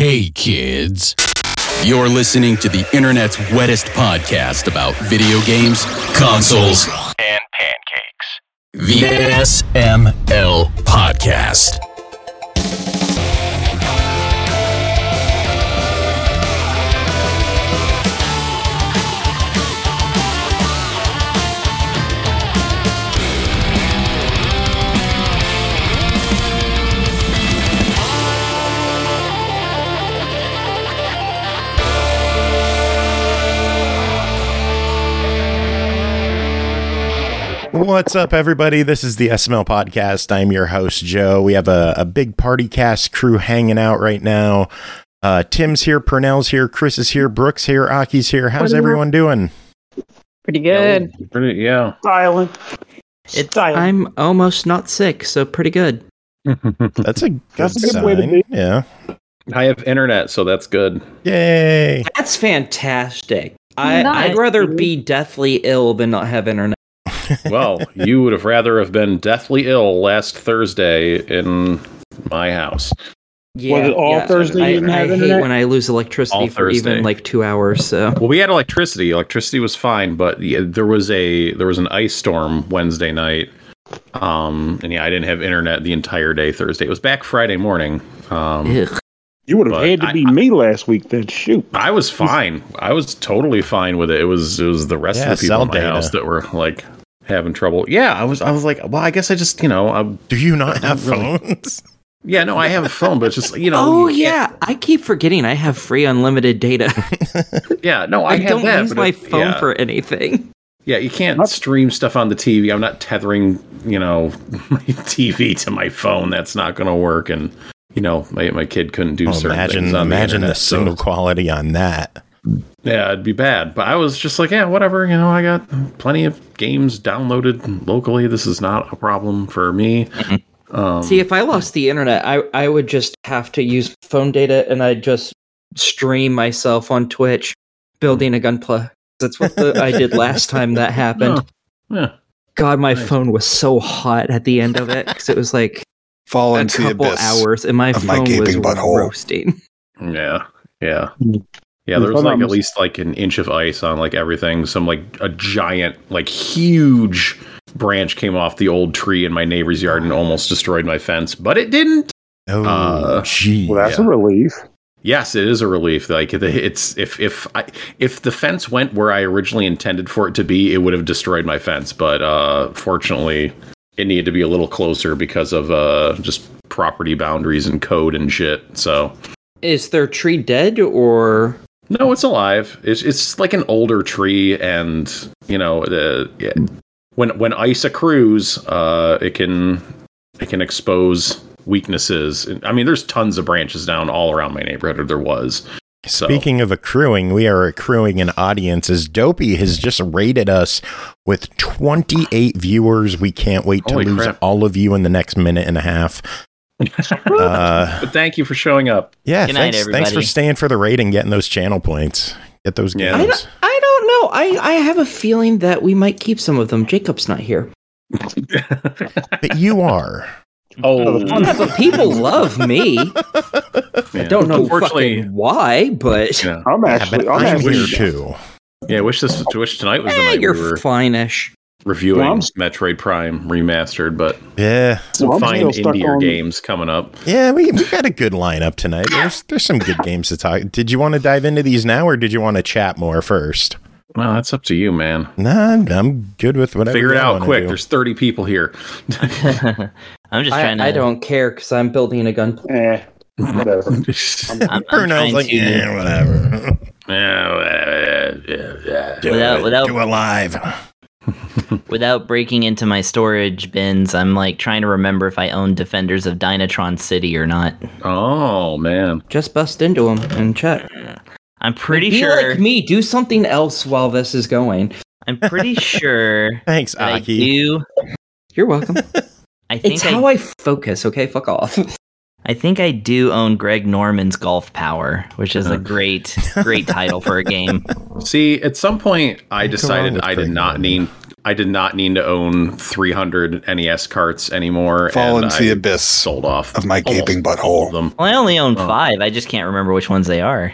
Hey kids, you're listening to the internet's wettest podcast about video games, consoles, and pancakes. The SML Podcast. What's up, everybody? This is the SML Podcast. I'm your host, Joe. We have a big party cast crew hanging out right now. Tim's here, Purnell's here, Chris is here, Brooks here, Aki's here. How's everyone doing? Pretty good. Yeah. Silent. I'm almost not sick, so pretty good. That's a good sign. Way to be. Yeah. I have internet, so that's good. Yay. That's fantastic. Nice. I'd rather be deathly ill than not have internet. Well, you would have rather have been deathly ill last Thursday in my house. Yeah, Was it all Thursday you didn't have I hate internet? when I lose electricity All for even Thursday. like 2 hours. So Well, we had electricity. Electricity was fine, but there was an ice storm Wednesday night. And yeah, I didn't have internet the entire day Thursday. It was back Friday morning. Ugh. You would have But had to be me last week then. Shoot. I was fine. I was totally fine with it. It was the rest of the people cell in my data. house that were like having trouble. Yeah, I was like, well, I guess I just, Do you not have phones? yeah, no, I have a phone, but it's just, Oh you can't- yeah, I keep forgetting I have free unlimited data. Yeah, no, I I have don't that, use but my it- phone yeah. for anything. Yeah, you can't stream stuff on the TV. I'm not tethering, my TV to my phone. That's not going to work. And, my kid couldn't do certain things on Imagine the the internet, so- signal quality on that. Yeah, it'd be bad. But I was just like, yeah, whatever. I got plenty of games downloaded locally. This is not a problem for me. See, if I lost the internet, I would just have to use phone data, and I'd just stream myself on Twitch, building a gunpla. That's what I did last time that happened. Yeah. God, my Nice. phone was so hot at the end of it because it was like Fall a into the couple abyss hours, and my of my phone was gaping butthole. roasting. Yeah. Yeah, there was like at least like an inch of ice on like everything. Some like a giant, like huge branch came off the old tree in my neighbor's yard and almost destroyed my fence, but it didn't. Oh, gee. Well, that's Yeah. a relief. Yes, it is a relief. Like it's if the fence went where I originally intended for it to be, it would have destroyed my fence. But fortunately, it needed to be a little closer because of just property boundaries and code and shit. So Is their tree dead or? no, it's alive. It's like an older tree, and when ice accrues, it can expose weaknesses. I mean, there's tons of branches down all around my neighborhood, or there was. So. Speaking of accruing, we are accruing an audience as Dopey has just rated us with 28 viewers. We can't wait to Holy lose crap. all of you in the next minute and a half. But thank you for showing up. Yeah, Good night, thanks for everybody. staying for the raid and getting those channel points. Get those Yeah. games. I don't know. I have a feeling that we might keep some of them. Jacob's not here. But you are. Oh, Yeah, but people love me. I don't know Unfortunately, fucking why, but yeah. I'm Yeah, actually. but I'm I'm actually. here too. Yeah, wish tonight was the night we you're were fine-ish. reviewing Well, I'm- Metroid Prime remastered, but Yeah. some Well, I'm fine still stuck indie on- games coming up. Yeah, we got a good lineup tonight. There's some good games to talk. Did you want to dive into these now, or did you want to chat more first? Well, that's up to you, man. Nah, I'm good with whatever. Figure it you out wanna quick. do. There's 30 people here. I'm just trying to. I don't care because I'm building a gun. Whatever. I'm Purnell's trying like, to, whatever. Do Without- it live. without breaking into my storage bins. I'm like trying to remember if I own Defenders of Dynatron City or not. Oh, man. Just bust into them and check. I'm pretty Be sure. like me. Do something else while this is going. I'm pretty sure Thanks, that I Aki. do. You're welcome. I think It's how I focus. Okay, fuck off. I think I do own Greg Norman's Golf Power, which is a great title for a game. See, at some point, I Go on decided with I did Greg not Norman. I did not need to own 300 NES carts anymore. Fall and into the I abyss sold off of my gaping almost all of butthole. them. Well, I only own 5. I just can't remember which ones they are.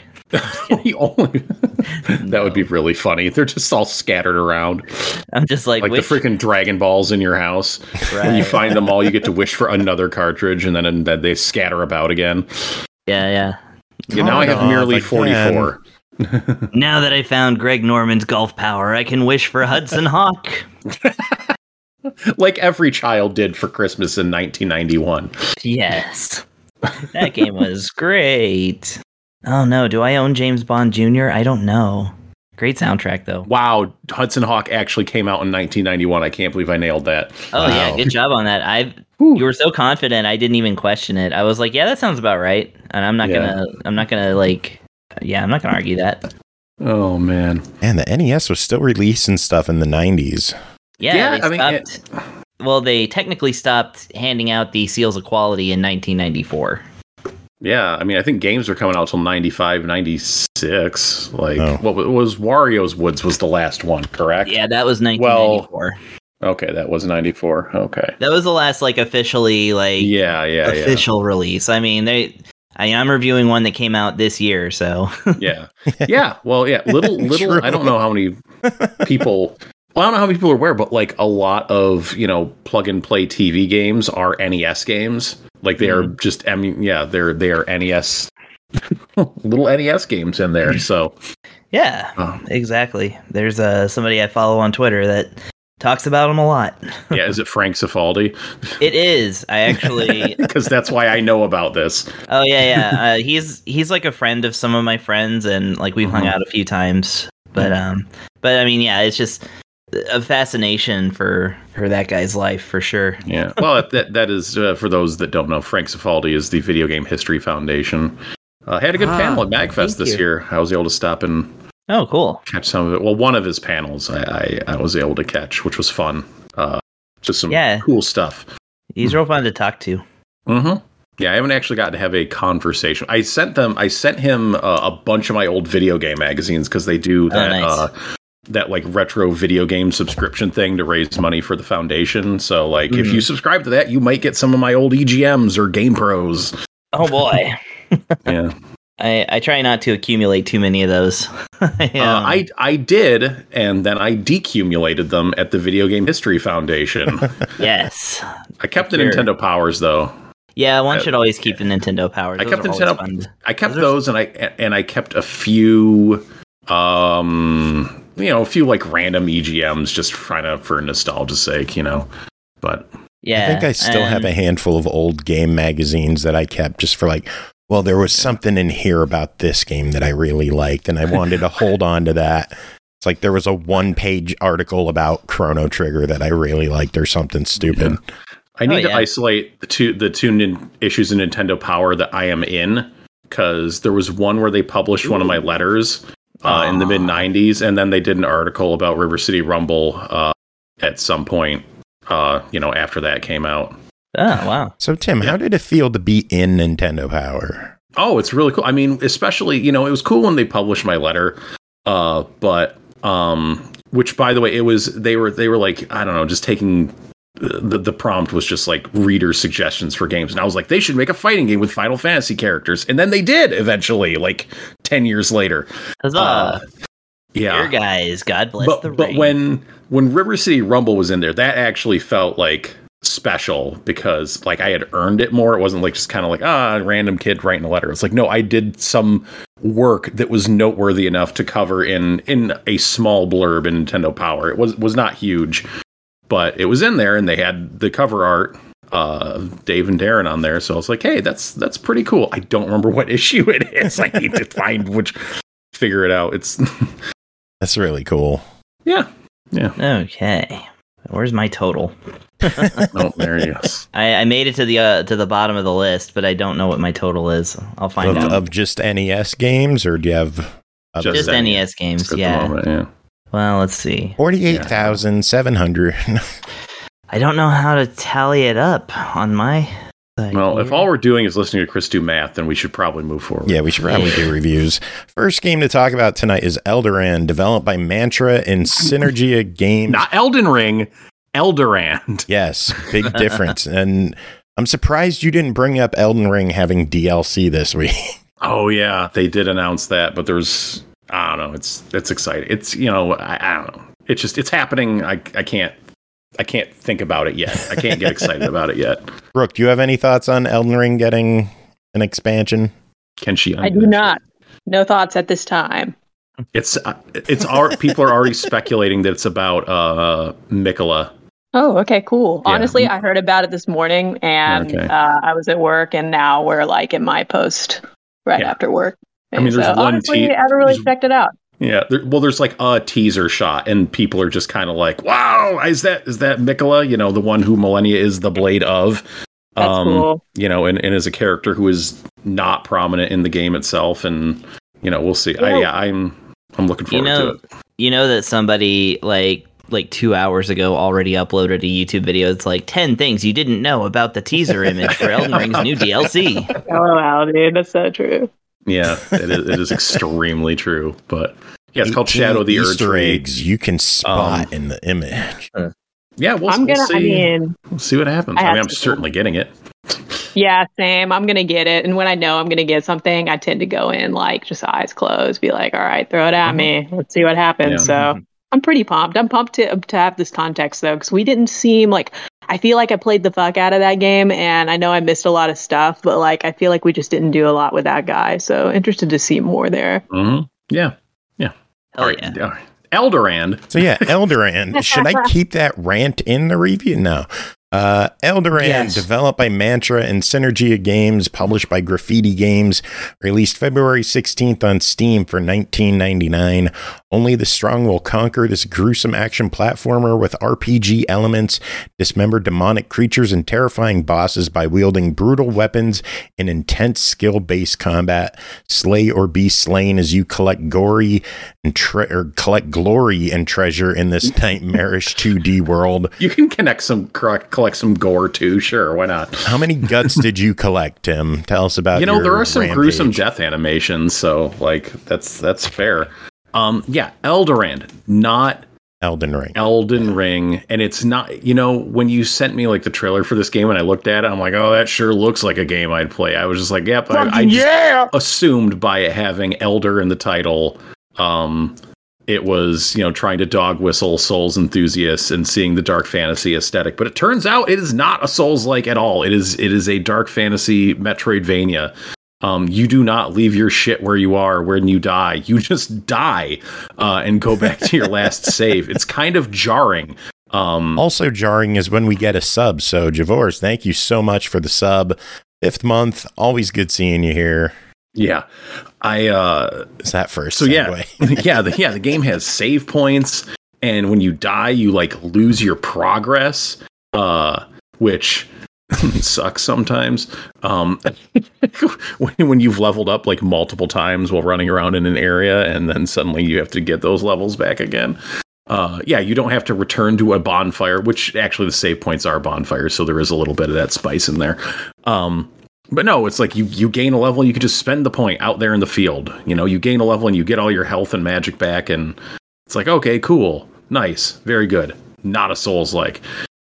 That would be really funny. They're just all scattered around, I'm just like like which? the freaking Dragon Balls in your house. When you Right. find them all, you get to wish for another cartridge, and then they scatter about again. Yeah. Now I have Off nearly again. 44. Now that I found Greg Norman's golf power, I can wish for Hudson Hawk. Like every child did for Christmas in 1991. Yes. That game was great. Oh no, do I own James Bond Jr.? I don't know. Great soundtrack though. Wow, Hudson Hawk actually came out in 1991. I can't believe I nailed that. Oh yeah, Wow. good job on that. You were so confident, I didn't even question it. I was like, yeah, that sounds about right. And I'm not gonna argue that. Oh man. And the NES was still releasing stuff in the 90s. Yeah, Yeah, they I mean, stopped. Well, they technically stopped handing out the seals of quality in 1994. Yeah, I mean, I think games were coming out till 95, 96. Like, Oh. what was Wario's Woods was the last one, correct? Yeah, that was 1994. Okay, that was 94. Okay. That was the last officially Yeah. official release. I mean, I'm reviewing one that came out this year, so Yeah. Yeah. Well, yeah. Little. True. I don't know how many people. Well, I don't know how many people are aware, but like a lot of plug and play TV games are NES games. Like they are just. I mean, yeah, they are NES. Little NES games in there. So yeah, exactly. There's somebody I follow on Twitter that talks about them a lot. yeah, is it Frank Cifaldi? It is. I actually. Because that's why I know about this. Oh yeah. He's like a friend of some of my friends, and like we've hung out a few times. But I mean, yeah, it's just a fascination for that guy's life for sure. Yeah. Well, that is for those that don't know, Frank Cifaldi is the Video Game History Foundation. Had a good panel at MagFest thank this you. year. I was able to stop and Oh, cool. catch some of it. Well, one of his panels I was able to catch, which was fun. Just some cool stuff. He's real fun to talk to. Mm-hmm. Yeah, I haven't actually gotten to have a conversation. I sent him a bunch of my old video game magazines because they do that nice. that like retro video game subscription thing to raise money for the foundation. So like if you subscribe to that, you might get some of my old EGMs or Game Pros. Oh boy. Yeah. I try not to accumulate too many of those. I did, and then I decumulated them at the Video Game History Foundation. Yes. I kept the Sure. Nintendo Powers though. Yeah, one should always keep the Nintendo powers. I Those kept are always Nintendo. fun. I kept those, and I kept a few, a few like random EGMs, just for nostalgia's sake, But Yeah. I think I still have a handful of old game magazines that I kept just for like, well, there was something in here about this game that I really liked, and I wanted to hold on to that. It's like there was a 1-page article about Chrono Trigger that I really liked or something stupid. Yeah. I need to isolate the two issues of Nintendo Power that I am in, because there was one where they published one of my letters in the mid-90s, and then they did an article about River City Rumble at some point, after that came out. Oh, wow. So, Tim, how did it feel to be in Nintendo Power? Oh, it's really cool. I mean, especially, it was cool when they published my letter, but which, by the way, they were like, I don't know, just taking the prompt was just like reader suggestions for games. And I was like, they should make a fighting game with Final Fantasy characters. And then they did eventually, like 10 years later. Huzzah. Yeah. Here, guys. God bless the But rain. when River City Rumble was in there, that actually felt like special because like I had earned it more. It wasn't like just kind of like a random kid writing a letter. It's like, no, I did some work that was noteworthy enough to cover in a small blurb in Nintendo Power. It was not huge, but it was in there, and they had the cover art, Dave and Darren on there. So I was like, hey, that's pretty cool. I don't remember what issue it is. I need to figure it out. That's really cool. Yeah. Okay. Where's my total? Oh, there he is. I made it to the bottom of the list, but I don't know what my total is. I'll find out. Of just NES games, or do you have other? Just NES games, At the yeah. moment, yeah. Well, let's see. 48,700. I don't know how to tally it up on my Well, if all we're doing is listening to Chris do math, then we should probably move forward. Yeah, we should probably do reviews. First game to talk about tonight is Eldoran, developed by Mantra and Synergia Games. Not Elden Ring, Eldoran. Yes, big difference. And I'm surprised you didn't bring up Elden Ring having DLC this week. Oh yeah, they did announce that, but there's, I don't know, it's exciting. It's, I don't know. It's happening. I can't think about it yet. I can't get excited about it yet. Brooke, do you have any thoughts on Elden Ring getting an expansion? Can she? I do not. No thoughts at this time. It's people are already speculating that it's about Mikola. Oh, okay, cool. Yeah. Honestly, I heard about it this morning, and Okay. I was at work, and now we're like in my post after work. I mean, there's one honestly, I haven't really checked it out. Yeah, there's like a teaser shot, and people are just kind of like, "Wow, is that Mikola? The one who Millennia is the blade of." That's cool. And is a character who is not prominent in the game itself, and we'll see. Yeah. I'm looking forward to it. You know that somebody like 2 hours ago already uploaded a YouTube video. It's like 10 things you didn't know about the teaser image for Elden Ring's new DLC. Oh wow, dude, that's so true. Yeah, it is extremely true. But yeah, it's called Shadow of the Erd Easter Tree. eggs you can spot in the image. Yeah, we'll see what happens. I'm certainly getting it. Yeah, same. I'm gonna get it, and when I know I'm gonna get something, I tend to go in like just eyes closed, be like, "All right, throw it at me. Let's see what happens." Yeah. So I'm pretty pumped. I'm pumped to have this context though, because we didn't seem like. I feel like I played the fuck out of that game, and I know I missed a lot of stuff, but like I feel like we just didn't do a lot with that guy. So interested to see more there. Mm-hmm. Yeah. Hell All right. yeah. All right. Eldoran. So yeah, Eldoran. Should I keep that rant in the review? No. Eldoran, Yes. developed by Mantra and Synergia Games, published by Graffiti Games, released February 16th on Steam for $19.99. Only the strong will conquer. This gruesome action platformer with RPG elements, dismember demonic creatures and terrifying bosses by wielding brutal weapons and intense skill-based combat. Slay or be slain as you collect glory and treasure in this nightmarish 2D world. You can collect some gore too. Sure, why not? How many guts did you collect, Tim? Tell us about your there are some rampage. gruesome death animations, so like that's fair. Eldoran, not Elden Ring. Elden Ring, and it's not, when you sent me like the trailer for this game and I looked at it, I'm like, oh, that sure looks like a game I'd play. I was just like, yep. I just assumed by it having Elder in the title, it was, trying to dog whistle Souls enthusiasts and seeing the dark fantasy aesthetic. But it turns out it is not a Souls-like at all. It is a dark fantasy Metroidvania. You do not leave your shit where you are when you die. You just die and go back to your last save. It's kind of jarring. Also jarring is when we get a sub. So Javors, thank you so much for the sub. 5th month. Always good seeing you here. Yeah. Is that first? So segue? yeah, the game has save points, and when you die, you like lose your progress, which sucks sometimes. When you've leveled up like multiple times while running around in an area, and then suddenly you have to get those levels back again. You don't have to return to a bonfire, which actually the save points are bonfires, so there is a little bit of that spice in there. But no, it's like you gain a level, you can just spend the point out there in the field. You gain a level and you get all your health and magic back, and it's like, okay, cool, nice, very good. Not a Souls-like.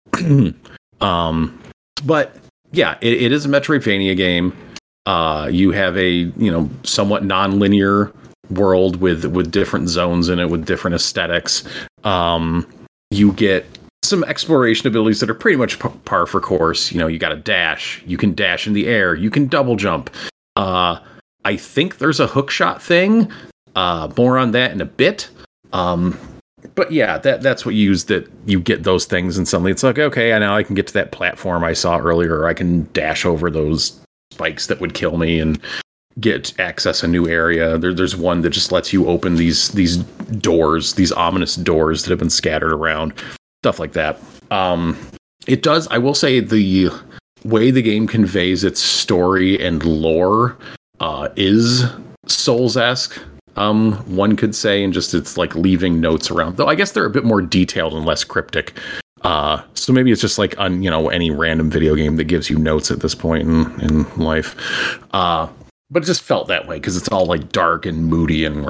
But yeah, it is a Metroidvania game. You have a somewhat non-linear world with different zones in it, with different aesthetics. You get some exploration abilities that are pretty much par for course. You got to dash. You can dash in the air. You can double jump. I think there's a hook shot thing. More on that in a bit. But yeah, that's what you use, that you get those things and suddenly it's like, okay, now I can get to that platform I saw earlier, or I can dash over those spikes that would kill me and get access a new area. There's one that just lets you open these doors, these ominous doors that have been scattered around. Stuff like that. It does, I will say, the way the game conveys its story and lore is Souls-esque, one could say, and just it's like leaving notes around. Though I guess they're a bit more detailed and less cryptic. So maybe it's just like on, any random video game that gives you notes at this point in life. But it just felt that way because it's all like dark and moody and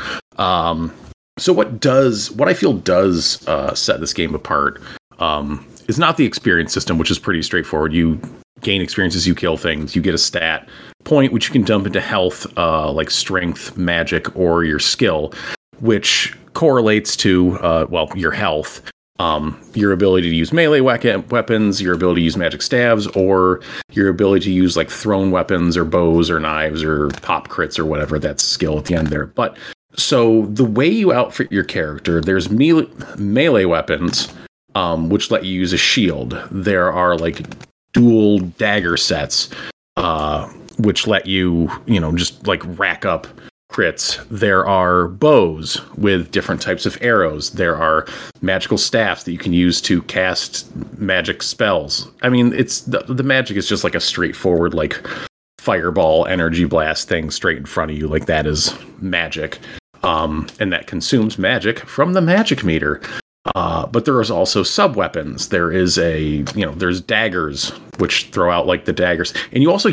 so what I feel does set this game apart is not the experience system, which is pretty straightforward. You gain experiences, you kill things, you get a stat point, which you can dump into health, like strength, magic, or your skill, which correlates to, your health. Your ability to use melee weapons, your ability to use magic staves, or your ability to use like thrown weapons or bows or knives or pop crits or whatever. That's skill at the end there. But so the way you outfit your character, there's melee weapons, which let you use a shield. There are like dual dagger sets, which let you, just like rack up crits. There are bows with different types of arrows. There are magical staffs that you can use to cast magic spells. I mean, it's the magic is just like a straightforward like fireball energy blast thing straight in front of you. Like that is magic. And that consumes magic from the magic meter. But there is also sub-weapons. There is there's daggers, which throw out like the daggers. And you also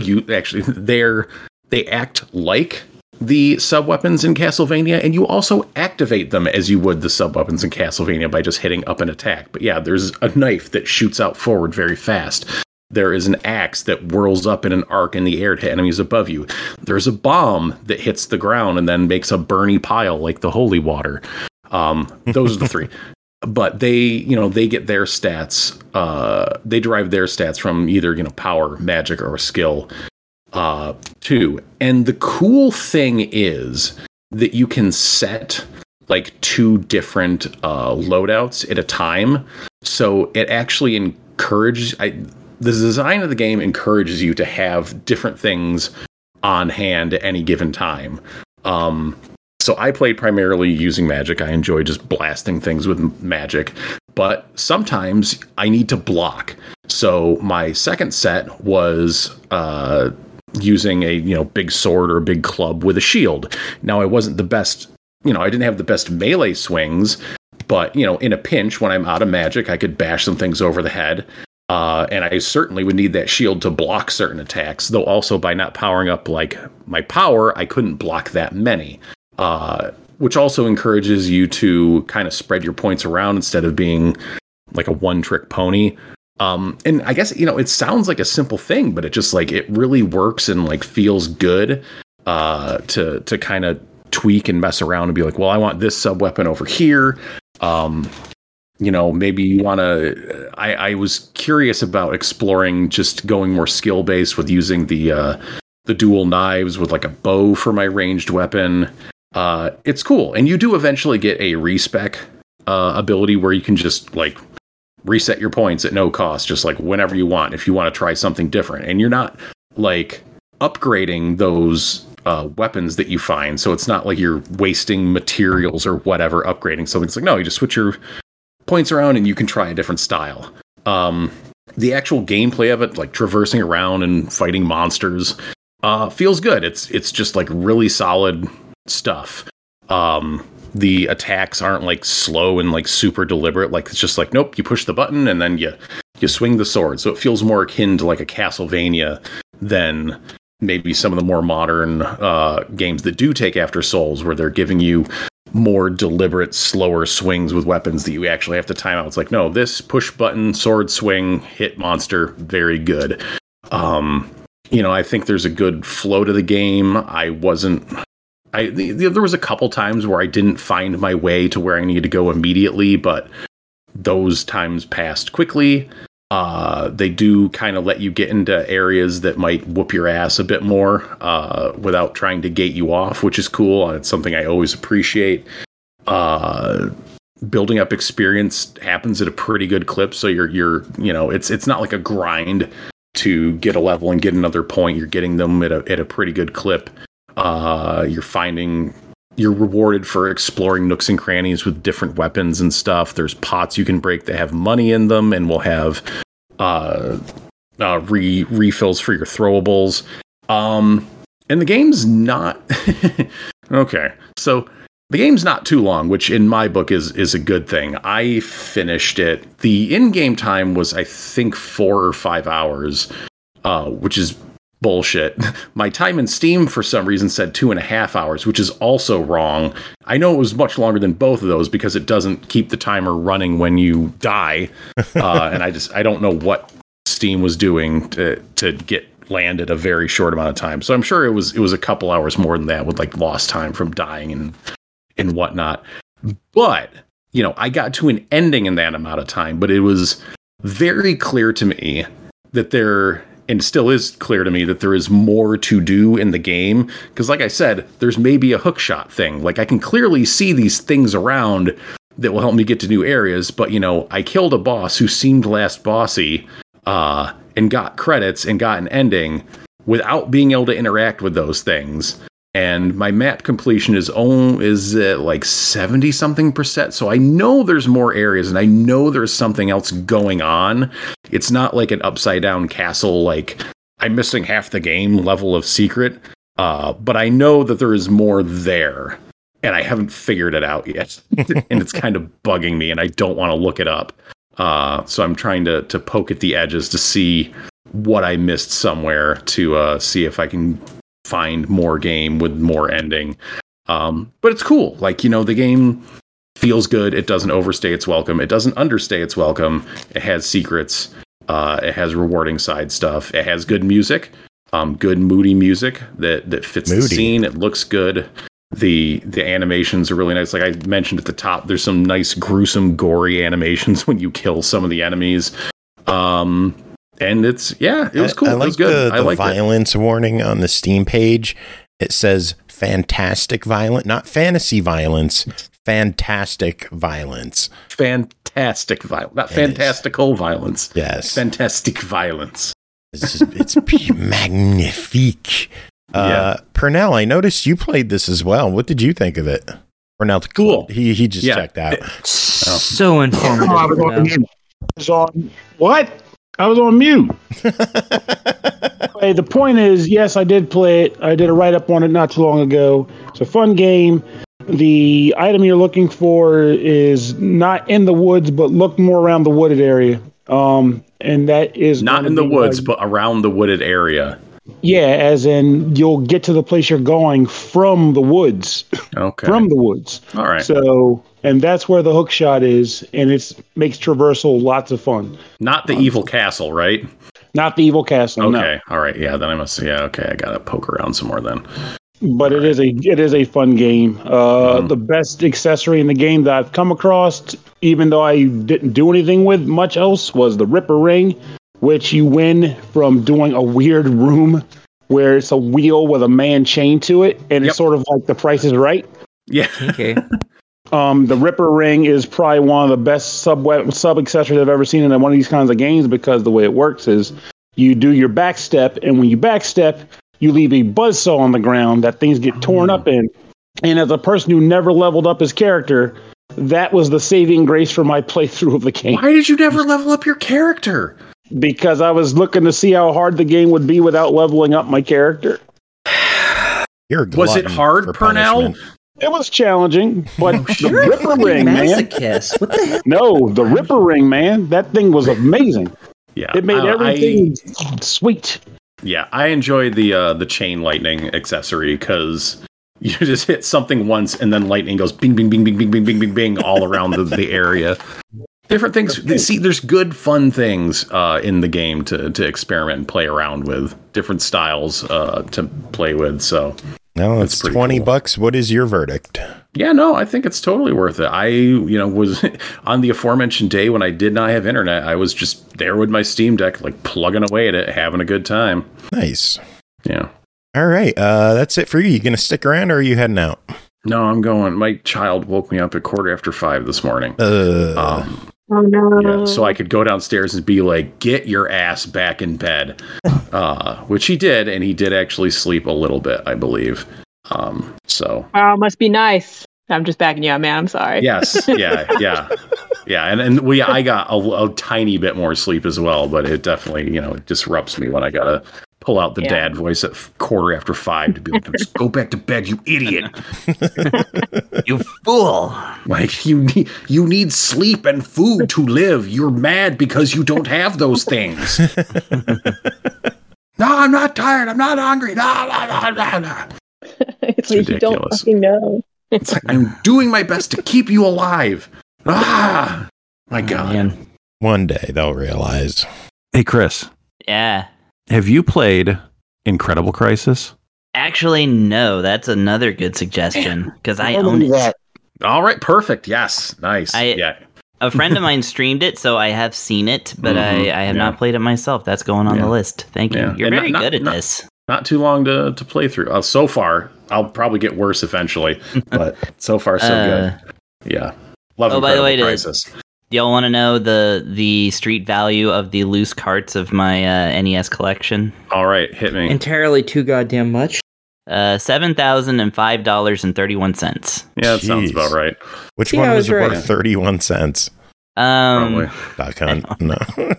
they act like the sub-weapons in Castlevania, and you also activate them as you would the sub-weapons in Castlevania by just hitting up an attack. But yeah, there's a knife that shoots out forward very fast. There is an axe that whirls up in an arc in the air to hit enemies above you. There's a bomb that hits the ground and then makes a burny pile like the holy water. Those are the three. But they get their stats. They derive their stats from either, power, magic, or skill. Too. And the cool thing is that you can set like 2 different loadouts at a time. So it actually encourages the design of the game encourages you to have different things on hand at any given time. So I played primarily using magic. I enjoy just blasting things with magic, but sometimes I need to block. So my second set was using a big sword or a big club with a shield. Now I wasn't the best, I didn't have the best melee swings, but in a pinch when I'm out of magic, I could bash some things over the head. And I certainly would need that shield to block certain attacks, though also by not powering up like my power, I couldn't block that many. Which also encourages you to kind of spread your points around instead of being like a one-trick pony. And I guess, it sounds like a simple thing, but it just like, it really works and like feels good to kind of tweak and mess around and be like, well, I want this sub-weapon over here. Maybe you want to, I was curious about exploring just going more skill-based with using the dual knives with like a bow for my ranged weapon. It's cool. And you do eventually get a respec ability where you can just like reset your points at no cost, just like whenever you want, if you want to try something different. And you're not like upgrading those weapons that you find. So it's not like you're wasting materials or whatever upgrading something. It's like, no, you just switch your points around and you can try a different style. The actual gameplay of it, like traversing around and fighting monsters, feels good. It's just like really solid stuff. The attacks aren't like slow and like super deliberate. Like it's just like, nope, you push the button and then you swing the sword. So it feels more akin to like a Castlevania than maybe some of the more modern games that do take after Souls, where they're giving you more deliberate, slower swings with weapons that you actually have to time out. It's like, no, this push button, sword swing, hit monster, very good. I think there's a good flow to the game. There was a couple times where I didn't find my way to where I needed to go immediately, but those times passed quickly. They do kind of let you get into areas that might whoop your ass a bit more without trying to gate you off, which is cool. It's something I always appreciate. Building up experience happens at a pretty good clip, so it's not like a grind to get a level and get another point. You're getting them at a pretty good clip. You're rewarded for exploring nooks and crannies with different weapons and stuff. There's pots you can break that have money in them and will have refills for your throwables. And the game's not okay. So The game's not too long, which in my book is a good thing. I finished it. The in-game time was, I think, 4 or 5 hours, which is bullshit. My time in Steam, for some reason, said 2.5 hours, which is also wrong. I know it was much longer than both of those because it doesn't keep the timer running when you die. And I don't know what Steam was doing to get landed a very short amount of time. So I'm sure it was a couple hours more than that with like lost time from dying and whatnot. But, you know, I got to an ending in that amount of time, but it was very clear to me that and still is clear to me that there is more to do in the game. Because like I said, there's maybe a hookshot thing. Like I can clearly see these things around that will help me get to new areas. But, you know, I killed a boss who seemed last bossy and got credits and got an ending without being able to interact with those things. And my map completion is at like 70 something %. So I know there's more areas and I know there's something else going on. It's not like an upside down castle, like I'm missing half the game level of secret. But I know that there is more there and I haven't figured it out yet. And it's kind of bugging me and I don't want to look it up. So I'm trying to poke at the edges to see what I missed somewhere to see if I can find more game with more ending. But it's cool. Like, you know, the game feels good. It doesn't overstay its welcome. It doesn't understay its welcome. It has secrets. It has rewarding side stuff. It has good music. Good moody music that fits the scene. It looks good. The animations are really nice. Like I mentioned at the top, there's some nice gruesome, gory animations when you kill some of the enemies. And it was cool. I like it was good. the violence warning on the Steam page. It says fantastic violence, not fantasy violence, fantastic violence. Fantastic violence, not fantastical violence. Yes. Fantastic violence. It's magnifique. Pernell, I noticed you played this as well. What did you think of it? Pernell, cool. He just checked out. So informative. What? I was on mute. The point is, yes, I did play it. I did a write-up on it not too long ago. It's a fun game. The item you're looking for is not in the woods, but look more around the wooded area. And that is not in the woods, but around the wooded area. Yeah, as in you'll get to the place you're going from the woods. Okay. From the woods. All right. So, and that's where the hook shot is, and it makes traversal lots of fun. Not the evil castle, right? Not the evil castle. Okay. No. All right. Yeah. Then I must. Yeah. Okay. I gotta poke around some more then. But it is a fun game. The best accessory in the game that I've come across, even though I didn't do anything with much else, was the Ripper Ring, which you win from doing a weird room where it's a wheel with a man chained to it, and it's sort of like The Price is Right. Yeah. Okay. The Ripper Ring is probably one of the best sub accessories I've ever seen in one of these kinds of games, because the way it works is you do your backstep, and when you backstep, you leave a buzzsaw on the ground that things get torn up in. And as a person who never leveled up his character, that was the saving grace for my playthrough of the game. Why did you never level up your character? Because I was looking to see how hard the game would be without leveling up my character. Was it hard, Pernell? It was challenging, but the Ripper Ring, man. Masochist. What the heck? No, the Ripper Ring, man. That thing was amazing. Yeah, it made everything sweet. Yeah, I enjoyed the chain lightning accessory because you just hit something once and then lightning goes bing, bing, bing, bing, bing, bing, bing, bing, bing all around the area. Different things. See, there's good, fun things in the game to experiment and play around with. Different styles to play with. So no, it's $20. What is your verdict? Yeah, no, I think it's totally worth it. I, was on the aforementioned day when I did not have internet. I was just there with my Steam Deck, like plugging away at it, having a good time. Nice. Yeah. All right. That's it for you. You going to stick around or are you heading out? No, I'm going. My child woke me up at 5:15 this morning. Oh no! Yeah, so I could go downstairs and be like, "Get your ass back in bed," which he did, and he did actually sleep a little bit, I believe. So. Wow, must be nice. I'm just backing you up, man. I'm sorry. Yes. Yeah. I got a tiny bit more sleep as well, but it definitely, it disrupts me when I gotta pull out the dad voice at 5:15 to be like, "Just go back to bed, you idiot! You fool!" Like you need sleep and food to live. You're mad because you don't have those things." No, I'm not tired. I'm not hungry. No. It's like, you don't fucking know. It's like, I'm doing my best to keep you alive. My God. Man. One day they'll realize. Hey, Chris. Yeah. Have you played Incredible Crisis? Actually, no. That's another good suggestion because I own it. All right, perfect. Yes, nice. A friend of mine streamed it, so I have seen it, but I have not played it myself. That's going on the list. Thank you. You're very good at this. Not too long to play through. So far, I'll probably get worse eventually, but so far so good. Yeah, love. Oh, by the way, Crisis. Y'all want to know the street value of the loose carts of my NES collection? All right, hit me. Entirely too goddamn much. $7,005.31. Yeah, that sounds about right. Which one was worth 31 cents? Probably. No.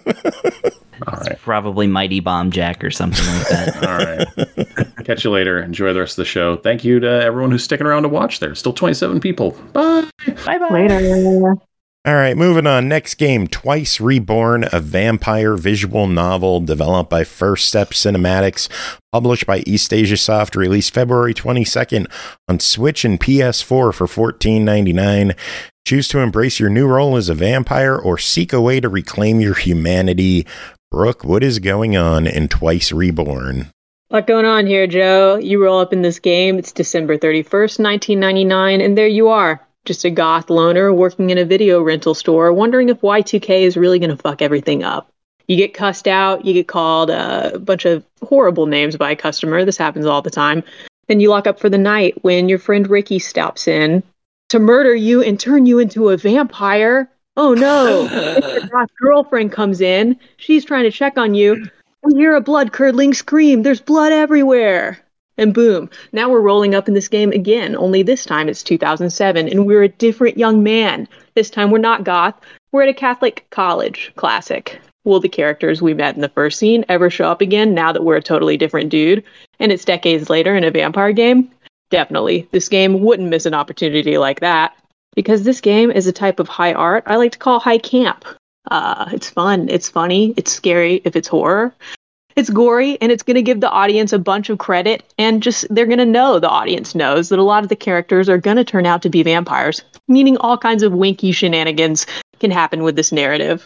All right. Probably Mighty Bomb Jack or something like that. All right. Catch you later. Enjoy the rest of the show. Thank you to everyone who's sticking around to watch there. Still 27 people. Bye. Bye-bye. Later. All right, moving on. Next game, Twice Reborn, a vampire visual novel developed by First Step Cinematics, published by East Asia Soft, released February 22nd on Switch and PS4 for $14.99. Choose to embrace your new role as a vampire or seek a way to reclaim your humanity. Brooke, what is going on in Twice Reborn? A lot going on here, Joe. You roll up in this game. It's December 31st, 1999, and there you are. Just a goth loner working in a video rental store, wondering if Y2K is really going to fuck everything up. You get cussed out, you get called a bunch of horrible names by a customer. This happens all the time. Then you lock up for the night when your friend Ricky stops in to murder you and turn you into a vampire. Oh no, your goth girlfriend comes in. She's trying to check on you. You hear a blood-curdling scream. There's blood everywhere. And boom, now we're rolling up in this game again, only this time it's 2007, and we're a different young man. This time we're not goth, we're at a Catholic college. Classic. Will the characters we met in the first scene ever show up again now that we're a totally different dude? And it's decades later in a vampire game? Definitely. This game wouldn't miss an opportunity like that. Because this game is a type of high art I like to call high camp. It's fun, it's funny, it's scary if it's horror. It's gory, and it's going to give the audience a bunch of credit, and just they're going to know, the audience knows, that a lot of the characters are going to turn out to be vampires, meaning all kinds of winky shenanigans can happen with this narrative.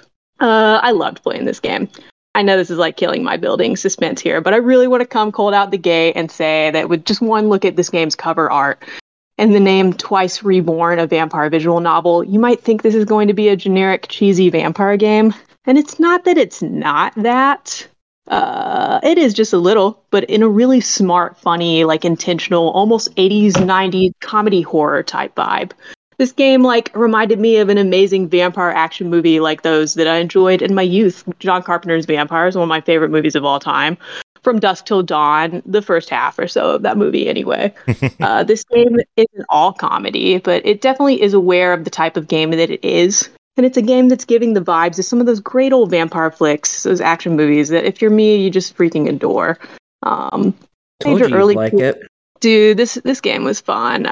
I loved playing this game. I know this is like killing my building suspense here, but I really want to come cold out the gate and say that with just one look at this game's cover art and the name Twice Reborn, a vampire visual novel, you might think this is going to be a generic, cheesy vampire game, and it's not that it's not that. It is just a little, but in a really smart, funny, like intentional, almost 80s, 90s comedy horror type vibe. This game reminded me of an amazing vampire action movie like those that I enjoyed in my youth. John Carpenter's Vampires, one of my favorite movies of all time. From Dusk Till Dawn, the first half or so of that movie anyway. This game isn't all comedy, but it definitely is aware of the type of game that it is. And it's a game that's giving the vibes of some of those great old vampire flicks, those action movies that if you're me, you just freaking adore. Told you early like it. Dude, this game was fun.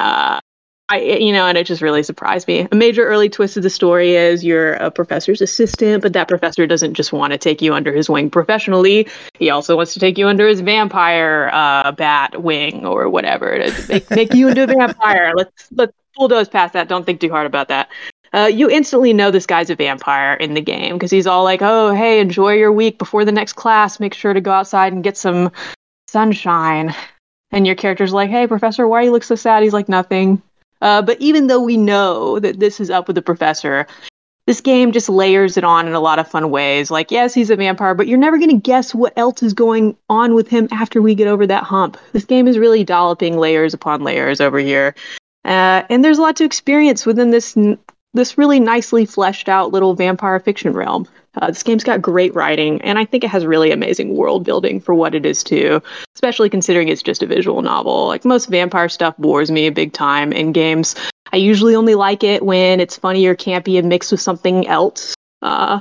And it just really surprised me. A major early twist of the story is you're a professor's assistant, but that professor doesn't just want to take you under his wing professionally. He also wants to take you under his vampire bat wing or whatever to make you into a vampire. Let's bulldoze past that. Don't think too hard about that. You instantly know this guy's a vampire in the game because he's all like, oh, hey, enjoy your week before the next class. Make sure to go outside and get some sunshine. And your character's like, hey, professor, why you look so sad? He's like, nothing. But even though we know that this is up with the professor, this game just layers it on in a lot of fun ways. Like, yes, he's a vampire, but you're never going to guess what else is going on with him after we get over that hump. This game is really dolloping layers upon layers over here. And there's a lot to experience within this really nicely fleshed out little vampire fiction realm. This game's got great writing, and I think it has really amazing world building for what it is too, especially considering it's just a visual novel. Like most vampire stuff bores me big time in games. I usually only like it when it's funny or campy and mixed with something else.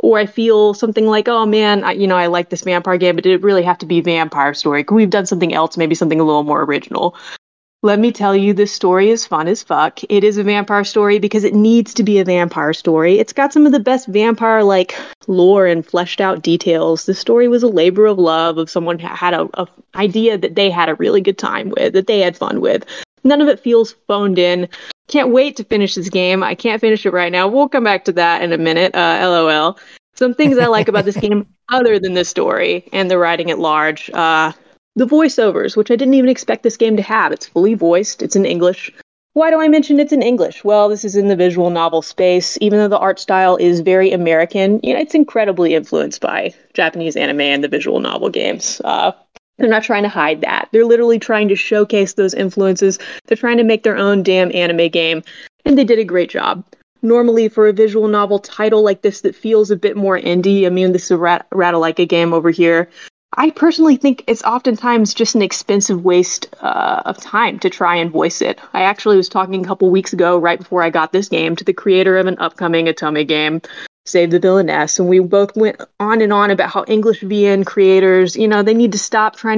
or I feel something like, oh man, I like this vampire game, but did it really have to be a vampire story? Could we have done something else, maybe something a little more original? Let me tell you, this story is fun as fuck. It is a vampire story because it needs to be a vampire story. It's got some of the best vampire-like lore and fleshed out details. The story was a labor of love of someone who had a idea that they had a really good time with, that they had fun with. None of it feels phoned in. Can't wait to finish this game. I can't finish it right now. We'll come back to that in a minute. LOL. Some things I like about this game other than the story and the writing at large. The voiceovers, which I didn't even expect this game to have. It's fully voiced. It's in English. Why do I mention it's in English? Well, this is in the visual novel space. Even though the art style is very American, it's incredibly influenced by Japanese anime and the visual novel games. They're not trying to hide that. They're literally trying to showcase those influences. They're trying to make their own damn anime game, and they did a great job. Normally, for a visual novel title like this that feels a bit more indie, this is a Ratalaika game over here, I personally think it's oftentimes just an expensive waste of time to try and voice it. I actually was talking a couple weeks ago, right before I got this game, to the creator of an upcoming Otome game, Save the Villainess, and we both went on and on about how English VN creators, they need to stop trying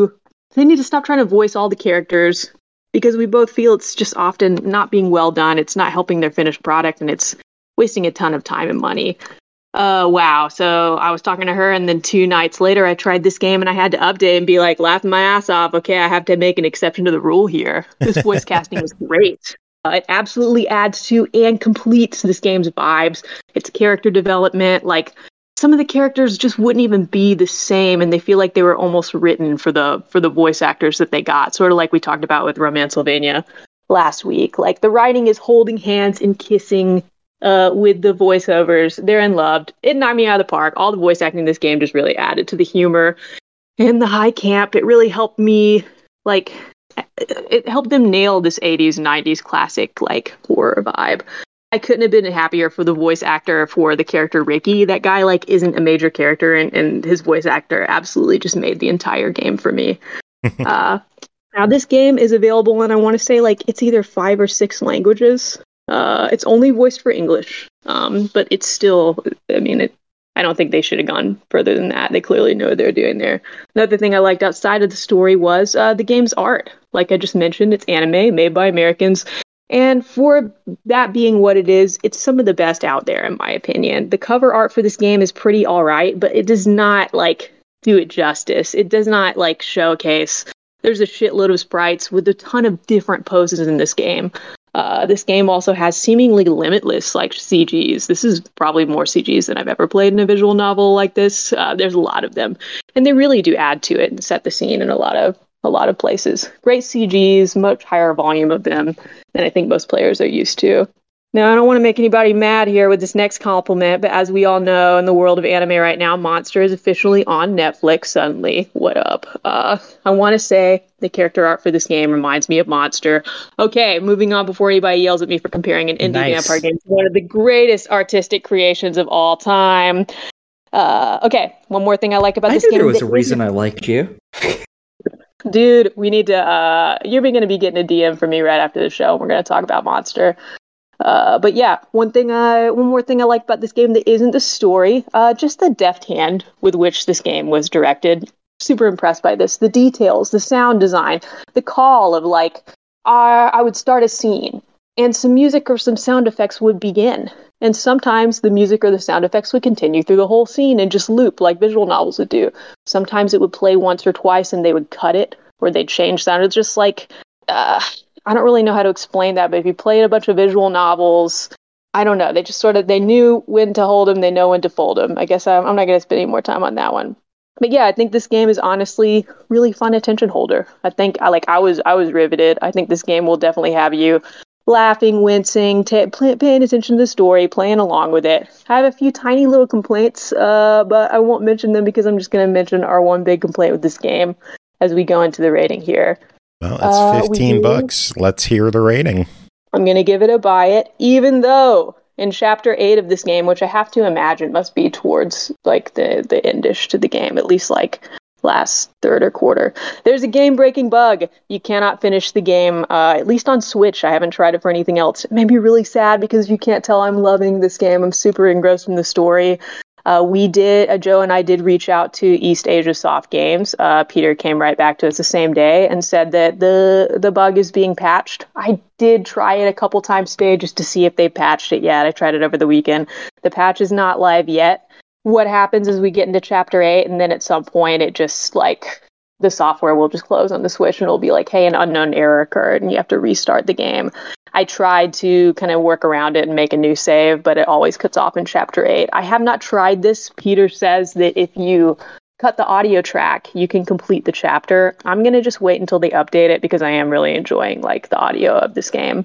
to voice all the characters, because we both feel it's just often not being well done, it's not helping their finished product, and it's wasting a ton of time and money. Wow. So I was talking to her, and then 2 nights later, I tried this game, and I had to update and be like, laughing my ass off. Okay, I have to make an exception to the rule here. This voice casting was great. It absolutely adds to and completes this game's vibes. Its character development, some of the characters just wouldn't even be the same, and they feel like they were almost written for the voice actors that they got. Sort of like we talked about with Romancevania last week. The writing is holding hands and kissing with the voiceovers. They're in love. It knocked me out of the park. All the voice acting in this game just really added to the humor and the high camp. It really helped me, it helped them nail this 80s, 90s classic, horror vibe. I couldn't have been happier for the voice actor for the character Ricky. That guy, isn't a major character, and his voice actor absolutely just made the entire game for me. Now, this game is available in, I want to say, it's either 5 or 6 languages. It's only voiced for English, but it's still, I don't think they should have gone further than that. They clearly know what they're doing there. Another thing I liked outside of the story was the game's art. Like I just mentioned, it's anime made by Americans. And for that being what it is, it's some of the best out there, in my opinion. The cover art for this game is pretty all right, but it does not, do it justice. It does not, showcase. There's a shitload of sprites with a ton of different poses in this game. This game also has seemingly limitless, CGs. This is probably more CGs than I've ever played in a visual novel like this. There's a lot of them. And they really do add to it and set the scene in a lot of places. Great CGs, much higher volume of them than I think most players are used to. Now, I don't want to make anybody mad here with this next compliment, but as we all know, in the world of anime right now, Monster is officially on Netflix suddenly. What up? I want to say the character art for this game reminds me of Monster. Okay, moving on before anybody yells at me for comparing an indie vampire game to one of the greatest artistic creations of all time. Okay, one more thing I like about this game. I knew there was a reason I liked you. Dude, we need to, you're going to be getting a DM from me right after the show. We're going to talk about Monster. But yeah, one more thing I like about this game that isn't the story, just the deft hand with which this game was directed. Super impressed by this. The details, the sound design, the call of I would start a scene and some music or some sound effects would begin. And sometimes the music or the sound effects would continue through the whole scene and just loop like visual novels would do. Sometimes it would play once or twice and they would cut it or they'd change sound. It's just I don't really know how to explain that, but if you played a bunch of visual novels, I don't know. They just they knew when to hold them. They know when to fold them. I guess I'm not going to spend any more time on that one. But yeah, I think this game is honestly really fun attention holder. I think I was riveted. I think this game will definitely have you laughing, wincing, paying attention to the story, playing along with it. I have a few tiny little complaints, but I won't mention them because I'm just going to mention our one big complaint with this game as we go into the rating here. Well, it's $15. Let's hear the rating. I'm going to give it a buy it, even though in Chapter 8 of this game, which I have to imagine must be towards the endish to the game, at least last third or quarter, there's a game-breaking bug. You cannot finish the game, at least on Switch. I haven't tried it for anything else. It made me really sad because you can't tell I'm loving this game. I'm super engrossed in the story. Joe and I did reach out to East Asia Soft Games. Peter came right back to us the same day and said that the bug is being patched. I did try it a couple times today just to see if they patched it yet. I tried it over the weekend. The patch is not live yet. What happens is we get into Chapter 8, and then at some point it just, like, the software will just close on the Switch, and it'll be like, hey, an unknown error occurred, and you have to restart the game. I tried to kind of work around it and make a new save, but it always cuts off in Chapter 8. I have not tried this. Peter says that if you cut the audio track, you can complete the chapter. I'm going to just wait until they update it because I am really enjoying, like, the audio of this game.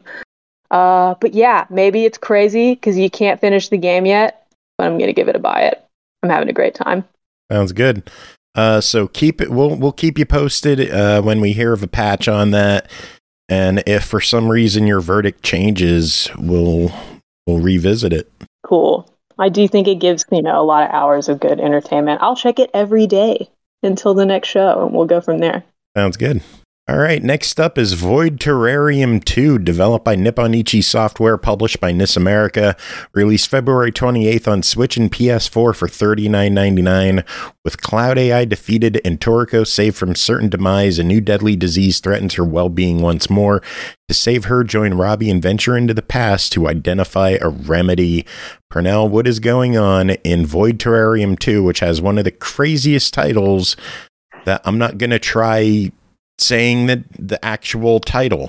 But yeah, maybe it's crazy because you can't finish the game yet, but I'm going to give it a buy it. I'm having a great time. Sounds good. So keep it. We'll keep you posted when we hear of a patch on that. And if for some reason your verdict changes, we'll revisit it. Cool. I do think it gives, a lot of hours of good entertainment. I'll check it every day until the next show, and we'll go from there. Sounds good. All right, next up is Void Terrarium 2, developed by Nippon Ichi Software, published by NIS America, released February 28th on Switch and PS4 for $39.99. With Cloud AI defeated and Toriko saved from certain demise, a new deadly disease threatens her well-being once more. To save her, join Robbie and venture into the past to identify a remedy. Pernell, what is going on in Void Terrarium 2, which has one of the craziest titles that I'm not going to try saying that the actual title.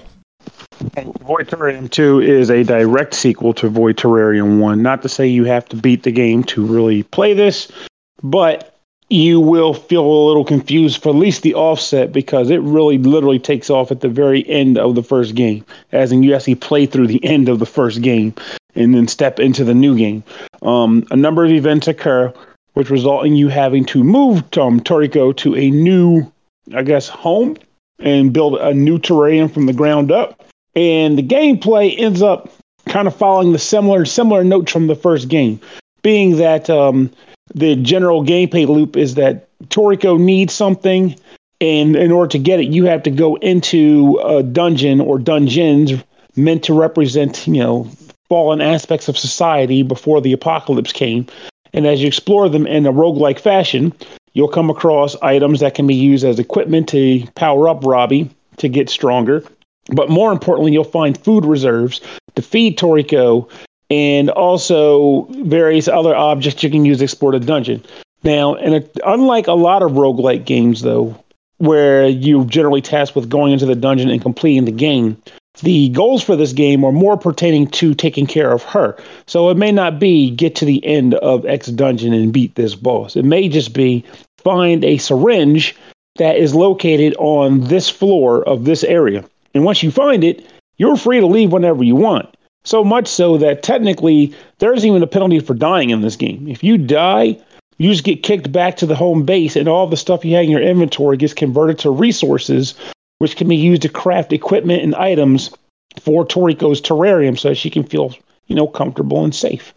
Void Terrarium 2 is a direct sequel to Void Terrarium 1. Not to say you have to beat the game to really play this, but you will feel a little confused for at least the offset because it really literally takes off at the very end of the first game, as in you actually play through the end of the first game and then step into the new game. A number of events occur, which result in you having to move Toriko to a new, home and build a new terrarium from the ground up. And the gameplay ends up kind of following the similar notes from the first game, being that the general gameplay loop is that Toriko needs something, and in order to get it, you have to go into a dungeon or dungeons meant to represent, fallen aspects of society before the apocalypse came. And as you explore them in a roguelike fashion, you'll come across items that can be used as equipment to power up Robbie to get stronger. But more importantly, you'll find food reserves to feed Toriko and also various other objects you can use to explore the dungeon. Now, unlike a lot of roguelike games, though, where you're generally tasked with going into the dungeon and completing the game, the goals for this game are more pertaining to taking care of her. So it may not be get to the end of X dungeon and beat this boss. It may just be find a syringe that is located on this floor of this area. And once you find it, you're free to leave whenever you want. So much so that technically there's even a penalty for dying in this game. If you die, you just get kicked back to the home base and all the stuff you had in your inventory gets converted to resources, which can be used to craft equipment and items for Toriko's terrarium so she can feel, comfortable and safe.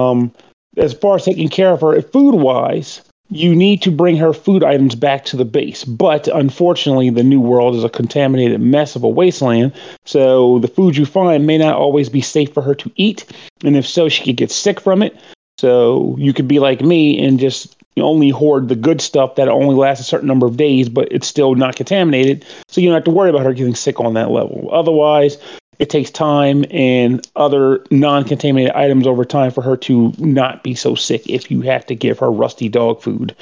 As far as taking care of her food-wise, you need to bring her food items back to the base. But unfortunately, the new world is a contaminated mess of a wasteland, so the food you find may not always be safe for her to eat. And if so, she could get sick from it. So you could be like me and just only hoard the good stuff that only lasts a certain number of days, but it's still not contaminated. So you don't have to worry about her getting sick on that level. Otherwise, it takes time and other non-contaminated items over time for her to not be so sick if you have to give her rusty dog food.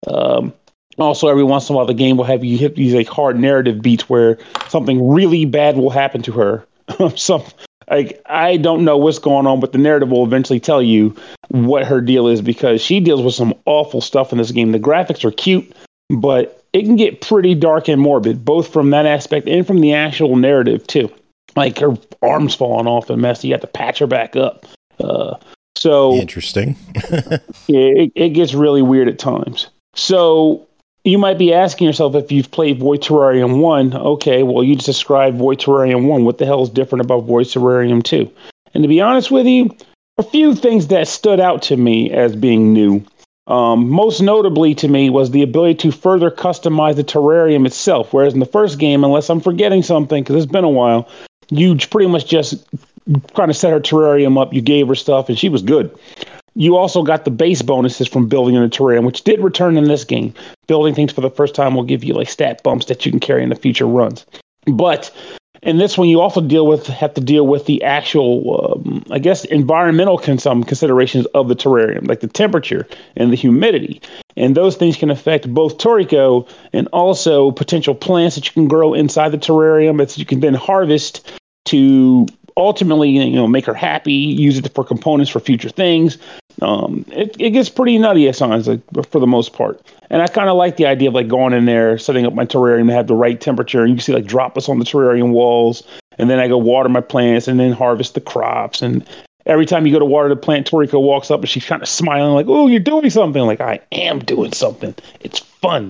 Also, every once in a while, the game will have you hit these hard narrative beats where something really bad will happen to her. I don't know what's going on, but the narrative will eventually tell you what her deal is because she deals with some awful stuff in this game. The graphics are cute, but it can get pretty dark and morbid, both from that aspect and from the actual narrative, too. Like her arm's falling off and messy. You have to patch her back up. So interesting. it gets really weird at times. So you might be asking yourself if you've played Void Terrarium 1, okay, well, you just described Void Terrarium 1. What the hell is different about Void Terrarium 2? And to be honest with you, a few things that stood out to me as being new. Most notably to me was the ability to further customize the terrarium itself. Whereas in the first game, unless I'm forgetting something, because it's been a while, you pretty much just kind of set her terrarium up, you gave her stuff, and she was good. you also got the base bonuses from building in the terrarium, which did return in this game. Building things for the first time will give you like stat bumps that you can carry in the future runs. But in this one, you also have to deal with the actual, I guess, environmental considerations of the terrarium, like the temperature and the humidity. And those things can affect both Toriko and also potential plants that you can grow inside the terrarium that you can then harvest to ultimately, make her happy, use it for components for future things. It gets pretty nutty at times, like, for the most part. And I kind of like the idea of like going in there, setting up my terrarium to have the right temperature, and you can see like droplets on the terrarium walls. And then I go water my plants and then harvest the crops. And every time you go to water the plant, Toriko walks up and she's kind of smiling like, "Oh, you're doing something." Like, I am doing something. It's fun.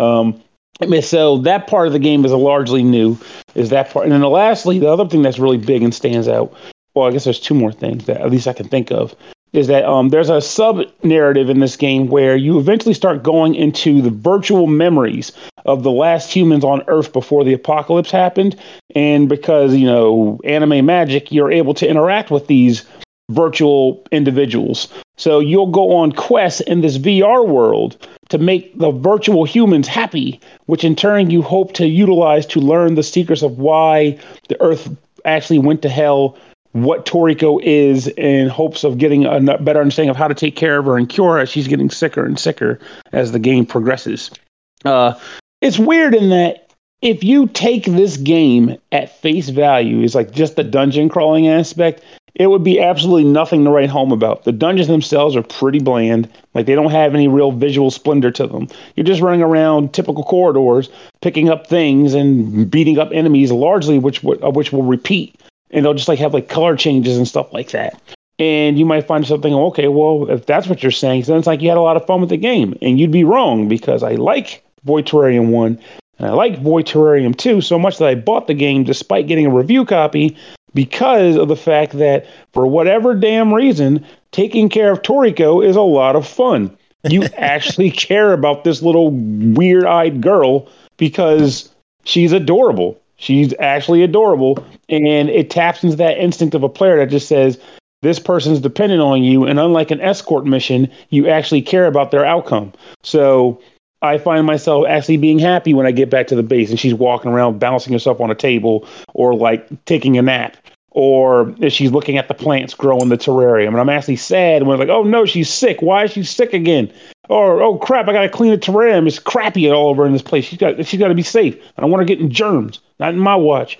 So that part of the game is largely new, is that part. And then lastly, the other thing that's really big and stands out, well, I guess there's two more things that at least I can think of, is that there's a sub-narrative in this game where you eventually start going into the virtual memories of the last humans on Earth before the apocalypse happened. And because, anime magic, you're able to interact with these virtual individuals. So you'll go on quests in this VR world to make the virtual humans happy, which in turn you hope to utilize to learn the secrets of why the Earth actually went to hell, what Toriko is, in hopes of getting a better understanding of how to take care of her and cure her as she's getting sicker and sicker as the game progresses. It's weird in that if you take this game at face value, it's like just the dungeon crawling aspect, it would be absolutely nothing to write home about. The dungeons themselves are pretty bland. Like, they don't have any real visual splendor to them. You're just running around typical corridors, picking up things and beating up enemies, largely which will repeat. And they'll just like have like color changes and stuff like that. And you might find something, okay, well, if that's what you're saying, then it's like you had a lot of fun with the game. And you'd be wrong, because I like Void Terrarium 1 and I like Void Terrarium 2 so much that I bought the game despite getting a review copy, because of the fact that for whatever damn reason, taking care of Toriko is a lot of fun. You actually care about this little weird-eyed girl because she's adorable. She's actually adorable, and it taps into that instinct of a player that just says, this person's dependent on you, and unlike an escort mission, you actually care about their outcome. So I find myself actually being happy when I get back to the base and she's walking around bouncing herself on a table, or like taking a nap, or if she's looking at the plants growing the terrarium. And I'm actually sad when I'm like, oh no, she's sick. Why is she sick again? Or, oh crap, I got to clean the terrarium. It's crappy all over in this place. She's got to be safe. I don't want her getting germs. Not in my watch.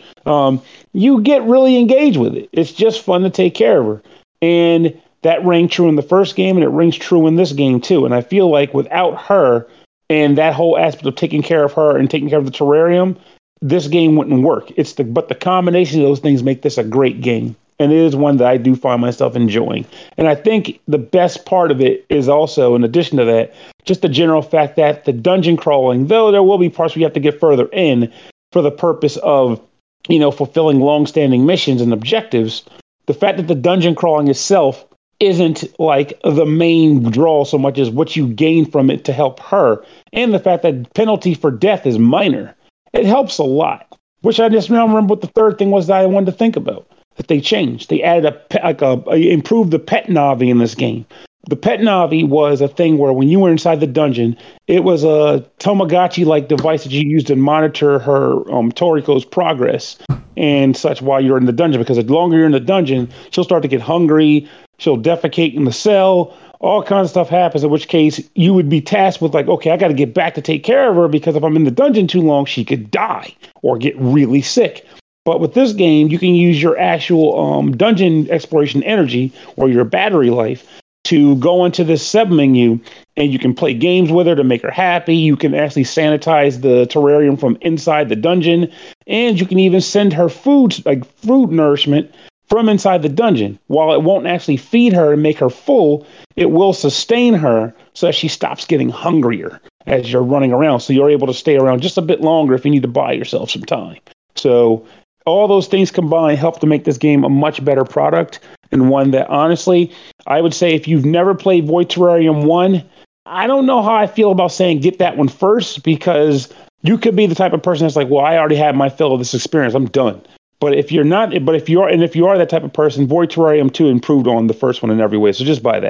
You get really engaged with it. It's just fun to take care of her. And that rang true in the first game, and it rings true in this game too. And I feel like without her and that whole aspect of taking care of her and taking care of the terrarium, this game wouldn't work. But the combination of those things make this a great game. And it is one that I do find myself enjoying. And I think the best part of it is also, in addition to that, just the general fact that the dungeon crawling, though there will be parts where you have to get further in for the purpose of, fulfilling long-standing missions and objectives, the fact that the dungeon crawling itself isn't like the main draw so much as what you gain from it to help her, and the fact that penalty for death is minor. It helps a lot. Which I just now remember what the third thing was that I wanted to think about that they changed. They added improved the pet Navi in this game. The pet Navi was a thing where when you were inside the dungeon, it was a Tamagotchi-like device that you used to monitor her Toriko's progress and such while you're in the dungeon. Because the longer you're in the dungeon, she'll start to get hungry. She'll defecate in the cell. All kinds of stuff happens, in which case you would be tasked with like, okay, I got to get back to take care of her, because if I'm in the dungeon too long, she could die or get really sick. But with this game, you can use your actual dungeon exploration energy or your battery life to go into this sub-menu, and you can play games with her to make her happy. You can actually sanitize the terrarium from inside the dungeon, and you can even send her food, like food nourishment, from inside the dungeon. While it won't actually feed her and make her full, it will sustain her so that she stops getting hungrier as you're running around. So you're able to stay around just a bit longer if you need to buy yourself some time. So all those things combined help to make this game a much better product, and one that, honestly, I would say if you've never played Void Terrarium 1, I don't know how I feel about saying get that one first, because you could be the type of person that's like, well, I already had my fill of this experience. I'm done. But if you're not, if you are that type of person, Void Terrarium 2 improved on the first one in every way. So just buy that.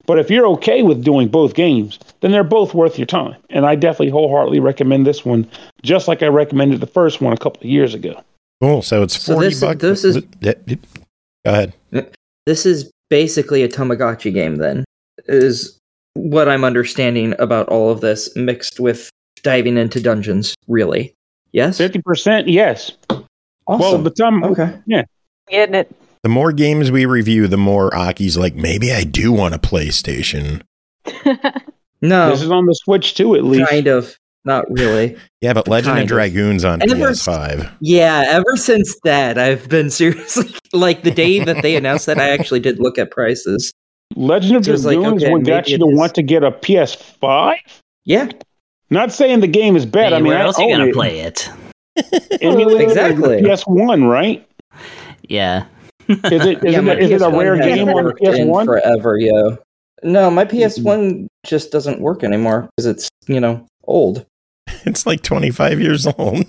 But if you're okay with doing both games, then they're both worth your time. And I definitely wholeheartedly recommend this one, just like I recommended the first one a couple of years ago. Cool. So it's $40. Go ahead. This is basically a Tamagotchi game, then, is what I'm understanding about all of this, mixed with diving into dungeons, really. Yes? 50%, yes. Awesome. Well, Okay. Yeah. Getting it. The more games we review, the more Aki's like, maybe I do want a PlayStation. No. This is on the Switch too, at least. Kind of. Not really. Yeah, but Legend of Kind of. Dragoon's on PS5. Yeah, ever since that, I've been seriously, like the day that they announced that, I actually did look at prices. Legend of So it's like, Dragoons okay, would got maybe you it to is. want to get a PS5? Yeah, Not saying the game is bad. Hey, I mean, where I else you own gonna it. play it? Emulated Exactly. on PS1, right? Yeah. Is it a rare game on the PS1? Forever, yo. No, my PS1 just doesn't work anymore because it's, old. It's like 25 years old.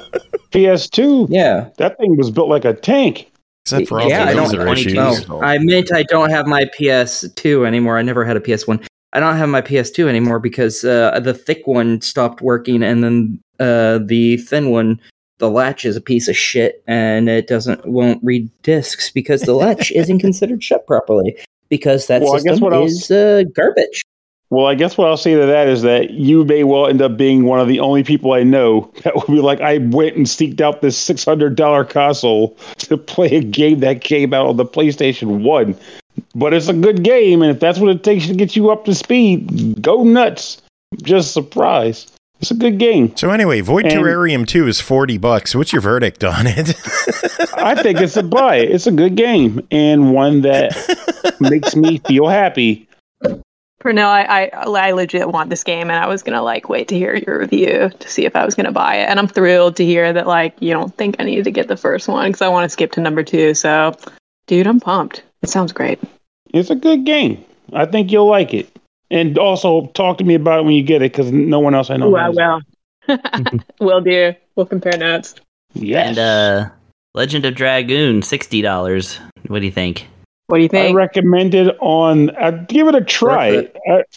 PS2, Yeah. that thing was built like a tank. Except for all Yeah, I the don't- user issues. No, I meant I don't have my PS2 anymore. I never had a PS1. I don't have my PS2 anymore because the thick one stopped working, and then the thin one, the latch is a piece of shit, and it won't read discs because the latch isn't considered shut properly because that Well, I guess system what else- is garbage. Well, I guess what I'll say to that is that you may well end up being one of the only people I know that will be like, I went and seeked out this $600 console to play a game that came out on the PlayStation 1. But it's a good game, and if that's what it takes to get you up to speed, go nuts. Just surprised. It's a good game. So anyway, Void And- Terrarium 2 is $40. What's your verdict on it? I think it's a buy. It's a good game, and one that makes me feel happy. Pernell, I legit want this game, and I was gonna wait to hear your review to see if I was gonna buy it. And I'm thrilled to hear that you don't think I need to get the first one because I want to skip to number 2. So, dude, I'm pumped. It sounds great. It's a good game. I think you'll like it. And also, talk to me about it when you get it, because no one else I know has it. Will do. We'll compare notes. Yes. And Legend of Dragoon, $60. What do you think? What do you I think? recommend it on. I'd give it a try.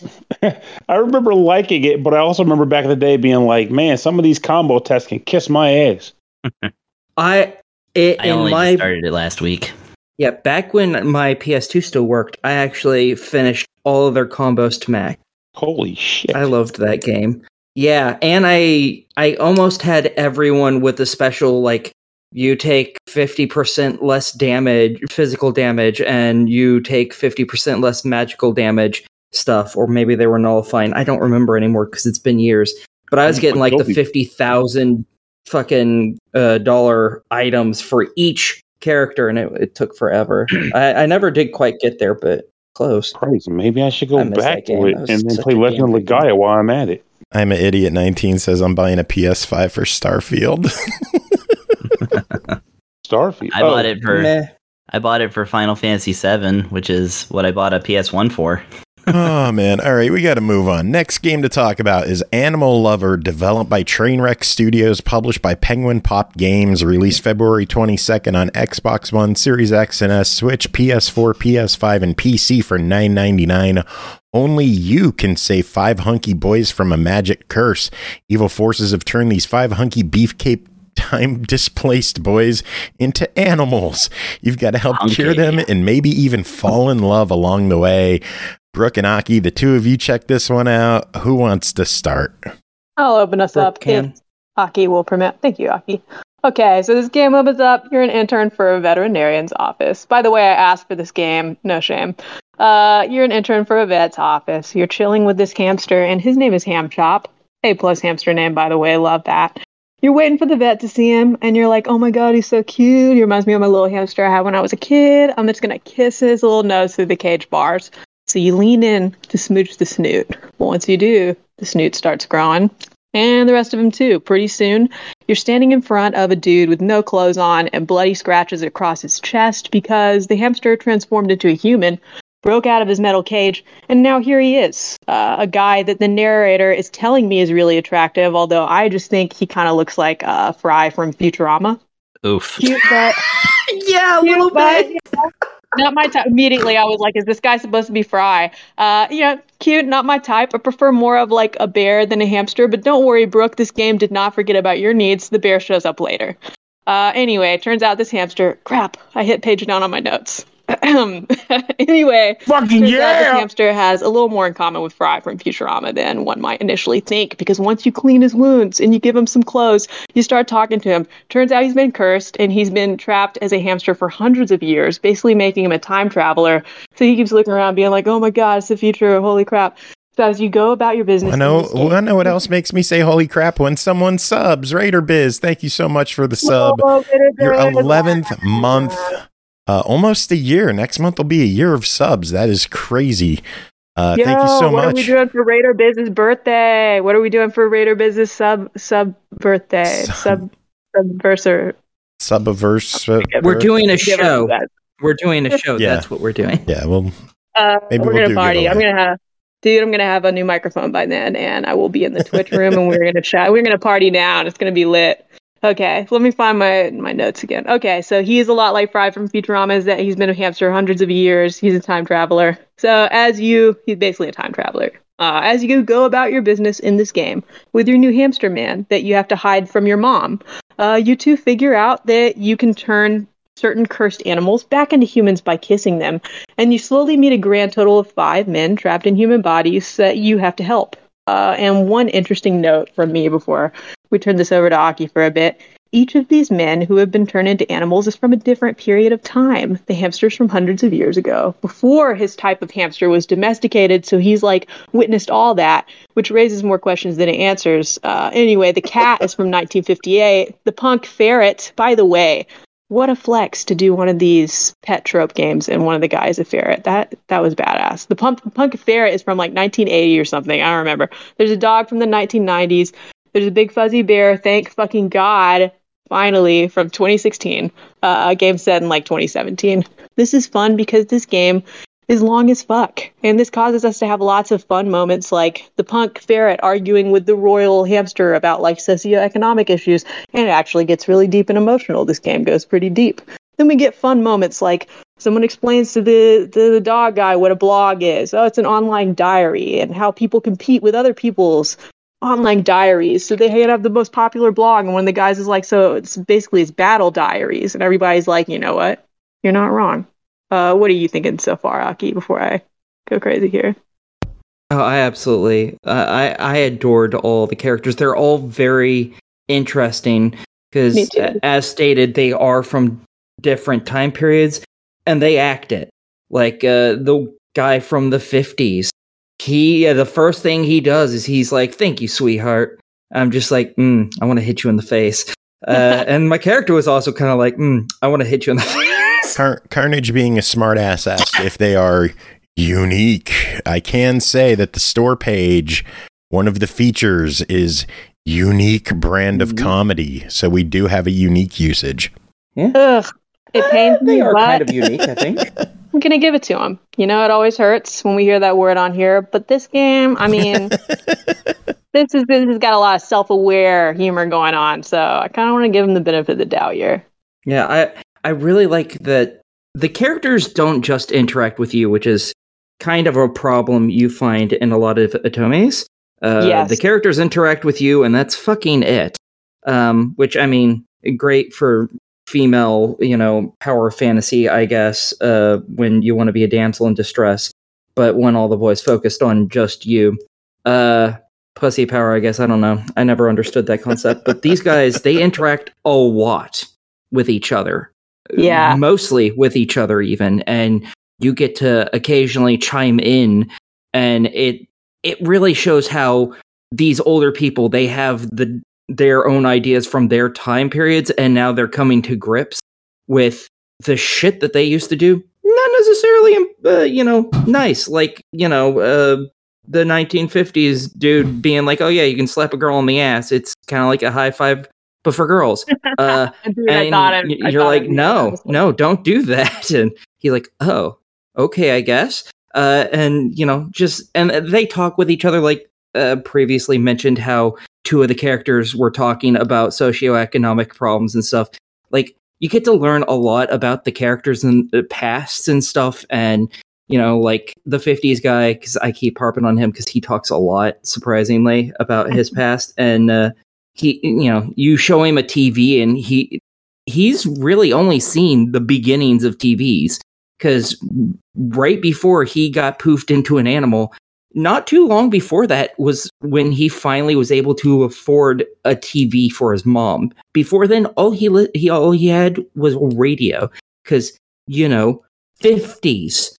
I remember liking it, but I also remember back in the day being like, "Man, some of these combo tests can kiss my ass." I only just started it last week. Yeah, back when my PS2 still worked, I actually finished all of their combos to max. Holy shit! I loved that game. Yeah, and I almost had everyone with the special, you take 50% less damage, physical damage, and you take 50% less magical damage stuff, or maybe they were nullifying. I don't remember anymore because it's been years. But I was getting the 50,000 fucking dollar items for each character, and it took forever. I never did quite get there, but close. Crazy. Maybe I should go I miss back that game. to it That was and then such play a Legend of damn good Legaia while I'm at it. I'm an idiot. 19 says I'm buying a PS5 for Starfield. Starfield. I bought it for Meh. I bought it for Final Fantasy VII, which is what I bought a PS1 for. Oh, man. All right, we got to move on. Next game to talk about is Animal Lover, developed by Trainwreck Studios, published by Penguin Pop Games, released February 22nd on Xbox One, Series X and S, Switch, PS4, PS5, and PC for $9.99. Only you can save 5 hunky boys from a magic curse. Evil forces have turned these 5 hunky beefcake time-displaced boys into animals. You've got to help cure them and maybe even fall in love along the way. Brooke and Aki, the two of you check this one out. Who wants to start? I'll open us up if Aki will permit. Thank you, Aki. Okay, so this game opens up. You're an intern for a veterinarian's office. By the way, I asked for this game. No shame. You're an intern for a vet's office. You're chilling with this hamster, and his name is Ham Chop. A+ hamster name, by the way. Love that. You're waiting for the vet to see him, and you're like, oh my god, he's so cute. He reminds me of my little hamster I had when I was a kid. I'm just going to kiss his little nose through the cage bars. So you lean in to smooch the snoot. Once you do, the snoot starts growing. And the rest of him too. Pretty soon, you're standing in front of a dude with no clothes on and bloody scratches across his chest because the hamster transformed into a human, broke out of his metal cage, and now here he is. A guy that the narrator is telling me is really attractive, although I just think he kind of looks like Fry from Futurama. Oof. Cute, but... Yeah, a little bit. Not my type. Immediately, I was like, "Is this guy supposed to be Fry?" Cute, not my type. I prefer more of like a bear than a hamster. But don't worry, Brooke. This game did not forget about your needs. The bear shows up later. Anyway, it turns out this hamster. Crap! I hit page down on my notes. Anyway, Fucking this yeah! hamster has a little more in common with Fry from Futurama than one might initially think, because once you clean his wounds and you give him some clothes, you start talking to him. Turns out he's been cursed and he's been trapped as a hamster for hundreds of years, basically making him a time traveler. So he keeps looking around being like, oh my god, it's the future, holy crap. So as you go about your business... I know what else makes me say holy crap when someone subs. Raider Biz, thank you so much for the sub. Your 11th month... almost a year. Next month will be a year of subs. That is crazy. Thank you so much. What are we doing for Raider Biz's birthday? What are we doing for Raider Biz's sub birthday? Subverser. Subaverse. We're doing a show. We're doing a show. Yeah. That's what we're doing. Yeah, well, maybe we're we'll gonna party. giveaway. I'm gonna have a new microphone by then, and I will be in the Twitch room, and we're gonna chat. We're gonna party now, and it's gonna be lit. Okay, let me find my notes again. Okay, so he's a lot like Fry from Futurama, is that he's been a hamster hundreds of years. He's a time traveler. So he's basically a time traveler. As you go about your business in this game with your new hamster man that you have to hide from your mom, you two figure out that you can turn certain cursed animals back into humans by kissing them. And you slowly meet a grand total of 5 men trapped in human bodies that you have to help. And one interesting note from me before we turn this over to Aki for a bit. Each of these men who have been turned into animals is from a different period of time. The hamster's from hundreds of years ago, before his type of hamster was domesticated, so he's like witnessed all that, which raises more questions than it answers. Anyway, the cat is from 1958. The punk ferret, by the way, what a flex to do one of these pet trope games and one of the guys a ferret. That was badass. The punk ferret is from like 1980 or something. I don't remember. There's a dog from the 1990s. There's a big fuzzy bear, thank fucking God, finally, from 2016. A game set in like 2017. This is fun because this game is long as fuck. And this causes us to have lots of fun moments like the punk ferret arguing with the royal hamster about like socioeconomic issues. And it actually gets really deep and emotional. This game goes pretty deep. Then we get fun moments like someone explains to the dog guy what a blog is. Oh, it's an online diary, and how people compete with other people's online diaries. So they have the most popular blog, and one of the guys is like, so it's battle diaries, and everybody's like, you know what? You're not wrong. What are you thinking so far, Aki, before I go crazy here? Oh, I absolutely. I adored all the characters. They're all very interesting because, as stated, they are from different time periods, and they act it. Like the guy from the 50s. The first thing he does is he's like, "Thank you, sweetheart." I'm just like, I want to hit you in the face. And my character was also kind of like, I want to hit you in the face. Carnage being a smartass asked if they are unique. I can say that the store page, one of the features is unique brand of comedy. So we do have a unique usage. Yeah. Ugh, it pains me. They are but kind of unique, I think. I'm going to give it to him. You know, it always hurts when we hear that word on here. But this game, I mean, this has got a lot of self-aware humor going on. So I kind of want to give him the benefit of the doubt here. Yeah, I really like that the characters don't just interact with you, which is kind of a problem you find in a lot of Otomes. Yes. The characters interact with you, and that's fucking it. Which, I mean, great for female, power fantasy, I guess, when you want to be a damsel in distress, but when all the boys focused on just you. Pussy power, I guess, I don't know. I never understood that concept, but these guys, they interact a lot with each other. Yeah. Mostly with each other even, and you get to occasionally chime in, and it really shows how these older people, they have their own ideas from their time periods, and now they're coming to grips with the shit that they used to do. Not necessarily, nice. Like, the 1950s dude being like, oh yeah, you can slap a girl on the ass. It's kind of like a high five, but for girls. And you're like, no, don't do that. And he's like, oh, okay, I guess. And they talk with each other, like previously mentioned how two of the characters were talking about socioeconomic problems and stuff. Like, you get to learn a lot about the characters in the past and stuff. And, like the 50s guy, because I keep harping on him because he talks a lot, surprisingly, about his past. And you show him a TV and he's really only seen the beginnings of TVs, because right before he got poofed into an animal, not too long before that was when he finally was able to afford a TV for his mom. Before then, all he had was a radio, because 50s.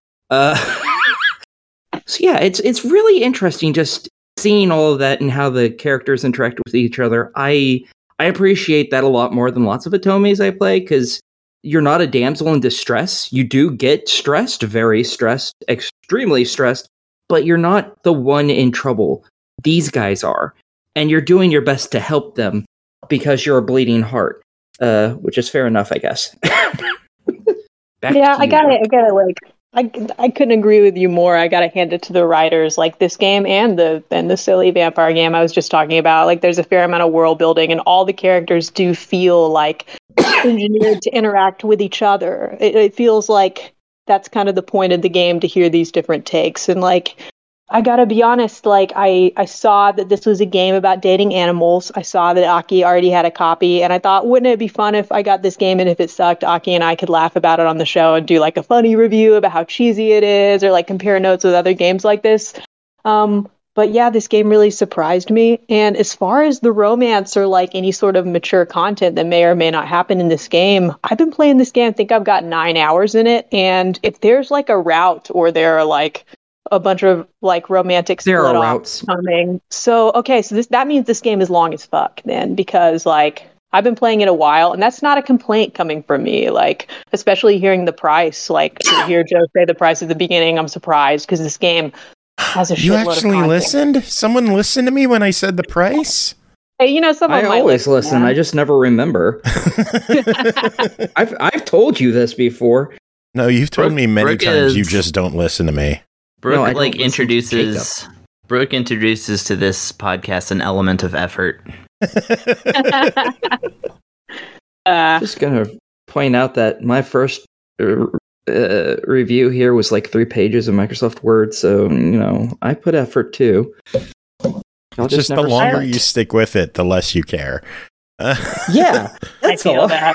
So yeah, it's really interesting just seeing all of that and how the characters interact with each other. I appreciate that a lot more than lots of Otomes I play, because you're not a damsel in distress. You do get stressed, very stressed, extremely stressed, but you're not the one in trouble. These guys are. And you're doing your best to help them because you're a bleeding heart, which is fair enough, I guess. I gotta like, I couldn't agree with you more. I gotta hand it to the writers. Like this game and the silly vampire game I was just talking about. Like there's a fair amount of world building, and all the characters do feel like engineered to interact with each other. It feels like that's kind of the point of the game, to hear these different takes. And like, I gotta be honest, like I saw that this was a game about dating animals. I saw that Aki already had a copy, and I thought, wouldn't it be fun if I got this game, and if it sucked, Aki and I could laugh about it on the show and do like a funny review about how cheesy it is, or like compare notes with other games like this. But yeah, this game really surprised me. And as far as the romance or like any sort of mature content that may or may not happen in this game, I've been playing this game, I think I've got 9 hours in it. And if there's like a route, or there are like a bunch of like romantic split-offs coming. So that means this game is long as fuck then, because like I've been playing it a while, and that's not a complaint coming from me. Like, especially hearing the price, like to hear Joe say the price at the beginning, I'm surprised, because this game has a shitload of content. You actually listened? Someone listened to me when I said the price? Hey, someone I always listen. I just never remember. I've told you this before. No, you've told me many times. You just don't listen to me. Brooke introduces to this podcast an element of effort. Just gonna point out that my first review here was like 3 pages of Microsoft Word, so I put effort too. Just the longer you stick with it, the less you care. Yeah, that's all. That.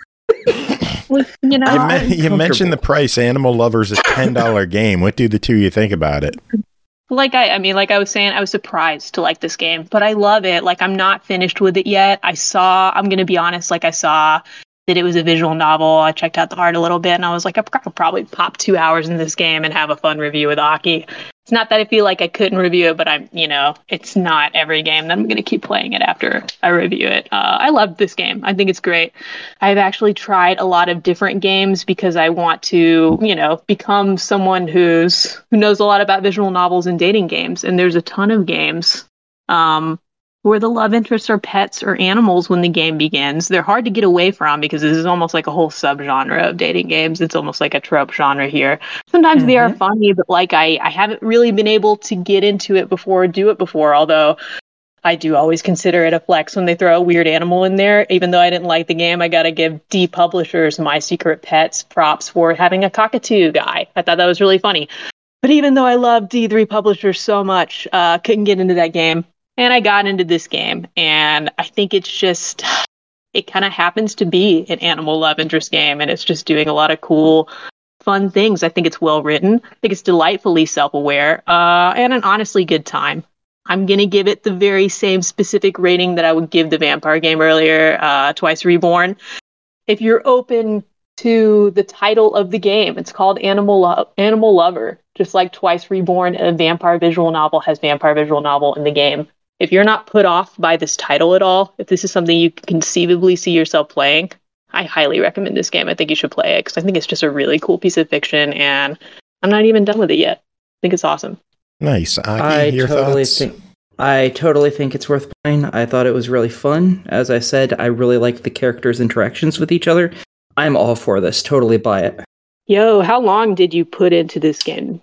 You mentioned the price. Animal Lovers is a $10 game. What do the two of you think about it? Like I was saying, I was surprised to like this game, but I love it. Like, I'm not finished with it yet. I'm going to be honest, like I saw that it was a visual novel. I checked out the art a little bit, and I was like, I could probably pop 2 hours in this game and have a fun review with Aki. It's not that I feel like I couldn't review it, but it's not every game that I'm going to keep playing it after I review it. I love this game. I think it's great. I've actually tried a lot of different games because I want to, become someone who knows a lot about visual novels and dating games. And there's a ton of games where the love interests are pets or animals when the game begins. They're hard to get away from because this is almost like a whole subgenre of dating games. It's almost like a trope genre here. Sometimes they are funny, but like I haven't really been able to get into it before or do it before, although I do always consider it a flex when they throw a weird animal in there. Even though I didn't like the game, I got to give D Publishers My Secret Pets props for having a cockatoo guy. I thought that was really funny. But even though I love D3 Publishers so much, couldn't get into that game. And I got into this game, and I think it kind of happens to be an animal love interest game, and it's just doing a lot of cool, fun things. I think it's well written. I think it's delightfully self-aware, and an honestly good time. I'm going to give it the very same specific rating that I would give the vampire game earlier, Twice Reborn. If you're open to the title of the game, it's called Animal Lover. Just like Twice Reborn, a vampire visual novel has vampire visual novel in the game. If you're not put off by this title at all, if this is something you can conceivably see yourself playing, I highly recommend this game. I think you should play it because I think it's just a really cool piece of fiction, and I'm not even done with it yet. I think it's awesome. Nice. Aki, your thoughts? I totally think it's worth playing. I thought it was really fun. As I said, I really like the characters' interactions with each other. I'm all for this. Totally buy it. Yo, how long did you put into this game?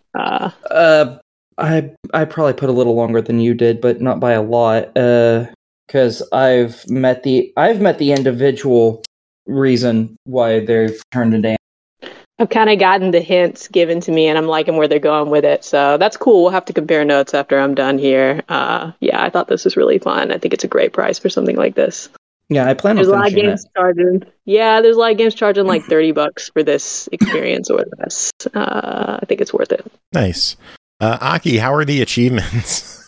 I probably put a little longer than you did, but not by a lot. Because I've met the individual reason why they've turned it down. I've kind of gotten the hints given to me, and I'm liking where they're going with it. So that's cool. We'll have to compare notes after I'm done here. Yeah, I thought this was really fun. I think it's a great price for something like this. Yeah, I plan There's on a lot of finishing games charging. Yeah, there's a lot of games charging like $30 for this experience or less. I think it's worth it. Nice. Aki, how are the achievements?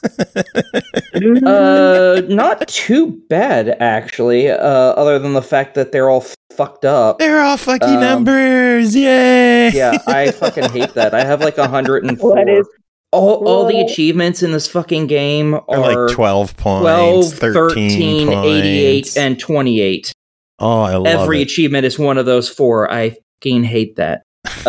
Not too bad actually. Other than the fact that they're all fucked up. They're all fucking numbers. Yay! Yeah, I fucking hate that. I have like 104. What is? All the achievements in this fucking game They're are like 12 points, 12, 13 points. 88, and 28. Oh, I love Every it. achievement is one of those 4. I fucking hate that.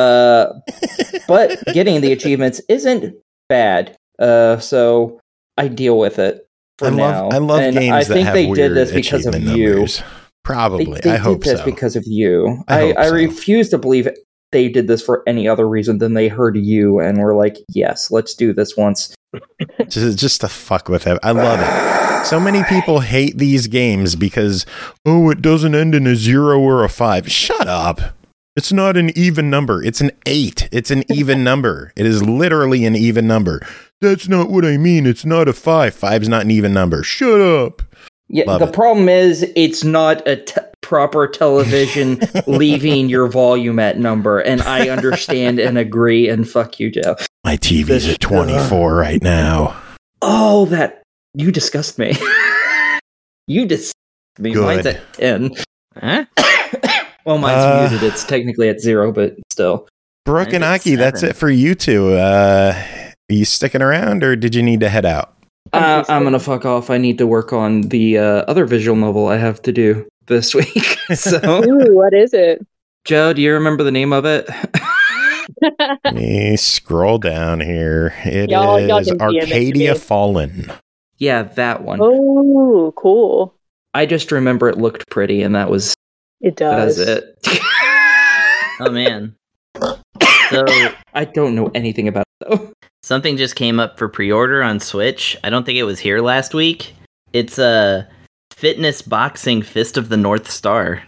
But getting the achievements isn't bad. So I deal with it for now. I love and games I that think have they weird did this because of achievement you. numbers. Probably. They I hope did this so. because of you. I hope I so. refuse to believe they did this for any other reason than they heard you and were like, yes, let's do this once. just to fuck with it. I love it. So many people hate these games because, it doesn't end in a 0 or a 5. Shut up. It's not an even number. It's an 8. It's an even number. It is literally an even number. That's not what I mean. It's not a 5. 5's not an even number. Shut up. Yeah, Love the it. problem is it's not a proper television leaving your volume at number, and I understand and agree, and fuck you, Joe. My TV's at 24 right now. Oh, you disgust me. You disgust me. Good. Mine's at 10. Huh? Well, mine's muted. It's technically at 0, but still. Brooke and Mine's at Aki, that's 7. it for you two. Are you sticking around or did you need to head out? I'm gonna fuck off. I need to work on the other visual novel I have to do this week. So, Ooh, what is it? Joe, do you remember the name of it? Let me scroll down here. It Y'all is can DM it to Arcadia me. Fallen. Yeah, that one. Oh, cool. I just remember it looked pretty, and that was It does. it. Oh man. So I don't know anything about it though. something just came up for pre-order on Switch. I don't think it was here last week. It's a fitness boxing Fist of the North Star.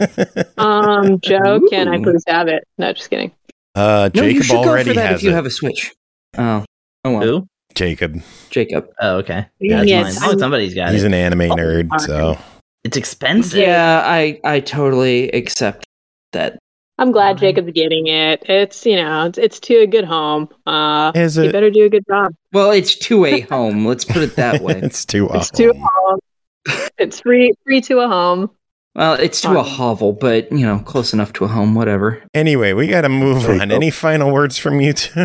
Joe, can I Ooh. please have it? No, just kidding. No, you Jacob should go already for that has if you it. have a Switch. Oh well, Who? Jacob. Jacob. Oh, okay. Yeah, That's Yes, mine. Oh, somebody's got He's it. an anime nerd, so It's expensive. Yeah, I totally accept that. I'm glad Jacob's getting it. It's it's to a good home. Is You it? better do a good job. Well, it's to a home. Let's put it that way. It's too It's to a awesome. home. It's free to a home. Well, it's to a hovel, but close enough to a home. Whatever. Anyway, we got to move There you on. go. Any final words from you two?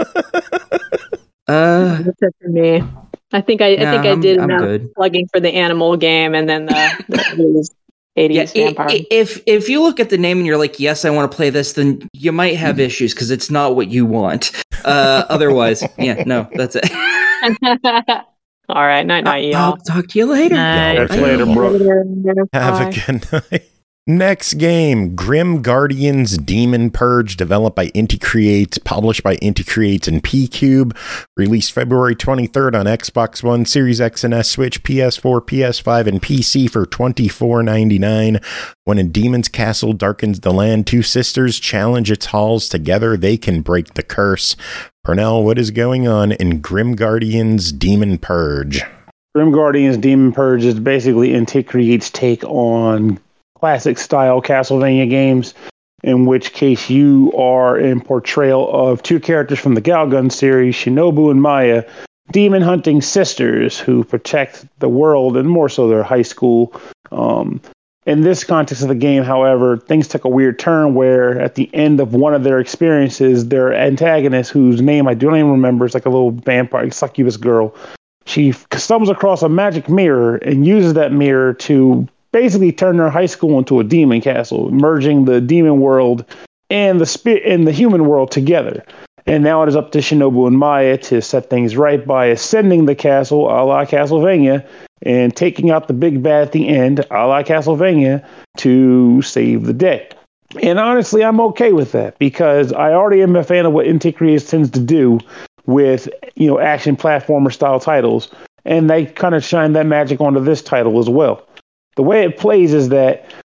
Uh, That's it for me. I think I did I'm enough good. plugging for the animal game and then the 80s Yeah, vampire. if you look at the name and you're like, yes, I want to play this, then you might have issues because it's not what you want. Otherwise, yeah, no, that's it. All right, night, I'll y'all. talk to you later. Night. Catch you later, bro. Have Bye. a good night. Next game, Grim Guardians Demon Purge, developed by Inti Creates, published by Inti Creates and P-Cube, released February 23rd on Xbox One, Series X and S, Switch, PS4, PS5, and PC for $24.99. When a demon's castle darkens the land, two sisters challenge its halls. Together, they can break the curse. Pernell, what is going on in Grim Guardians Demon Purge? Grim Guardians Demon Purge is basically Inti Creates' take on classic style Castlevania games, in which case you are in portrayal of two characters from the Galgun series, Shinobu and Maya, demon hunting sisters who protect the world and more so their high school. In this context of the game, however, things took a weird turn where at the end of one of their experiences, their antagonist, whose name I don't even remember, it's like a little vampire, succubus girl, she stumbles across a magic mirror and uses that mirror to basically turn their high school into a demon castle, merging the demon world and the human world together. And now it is up to Shinobu and Maya to set things right by ascending the castle, a la Castlevania, and taking out the big bad at the end, a la Castlevania, to save the day. And honestly, I'm okay with that because I already am a fan of what Inti Creates tends to do with action platformer style titles, and they kind of shine that magic onto this title as well. The way it plays is that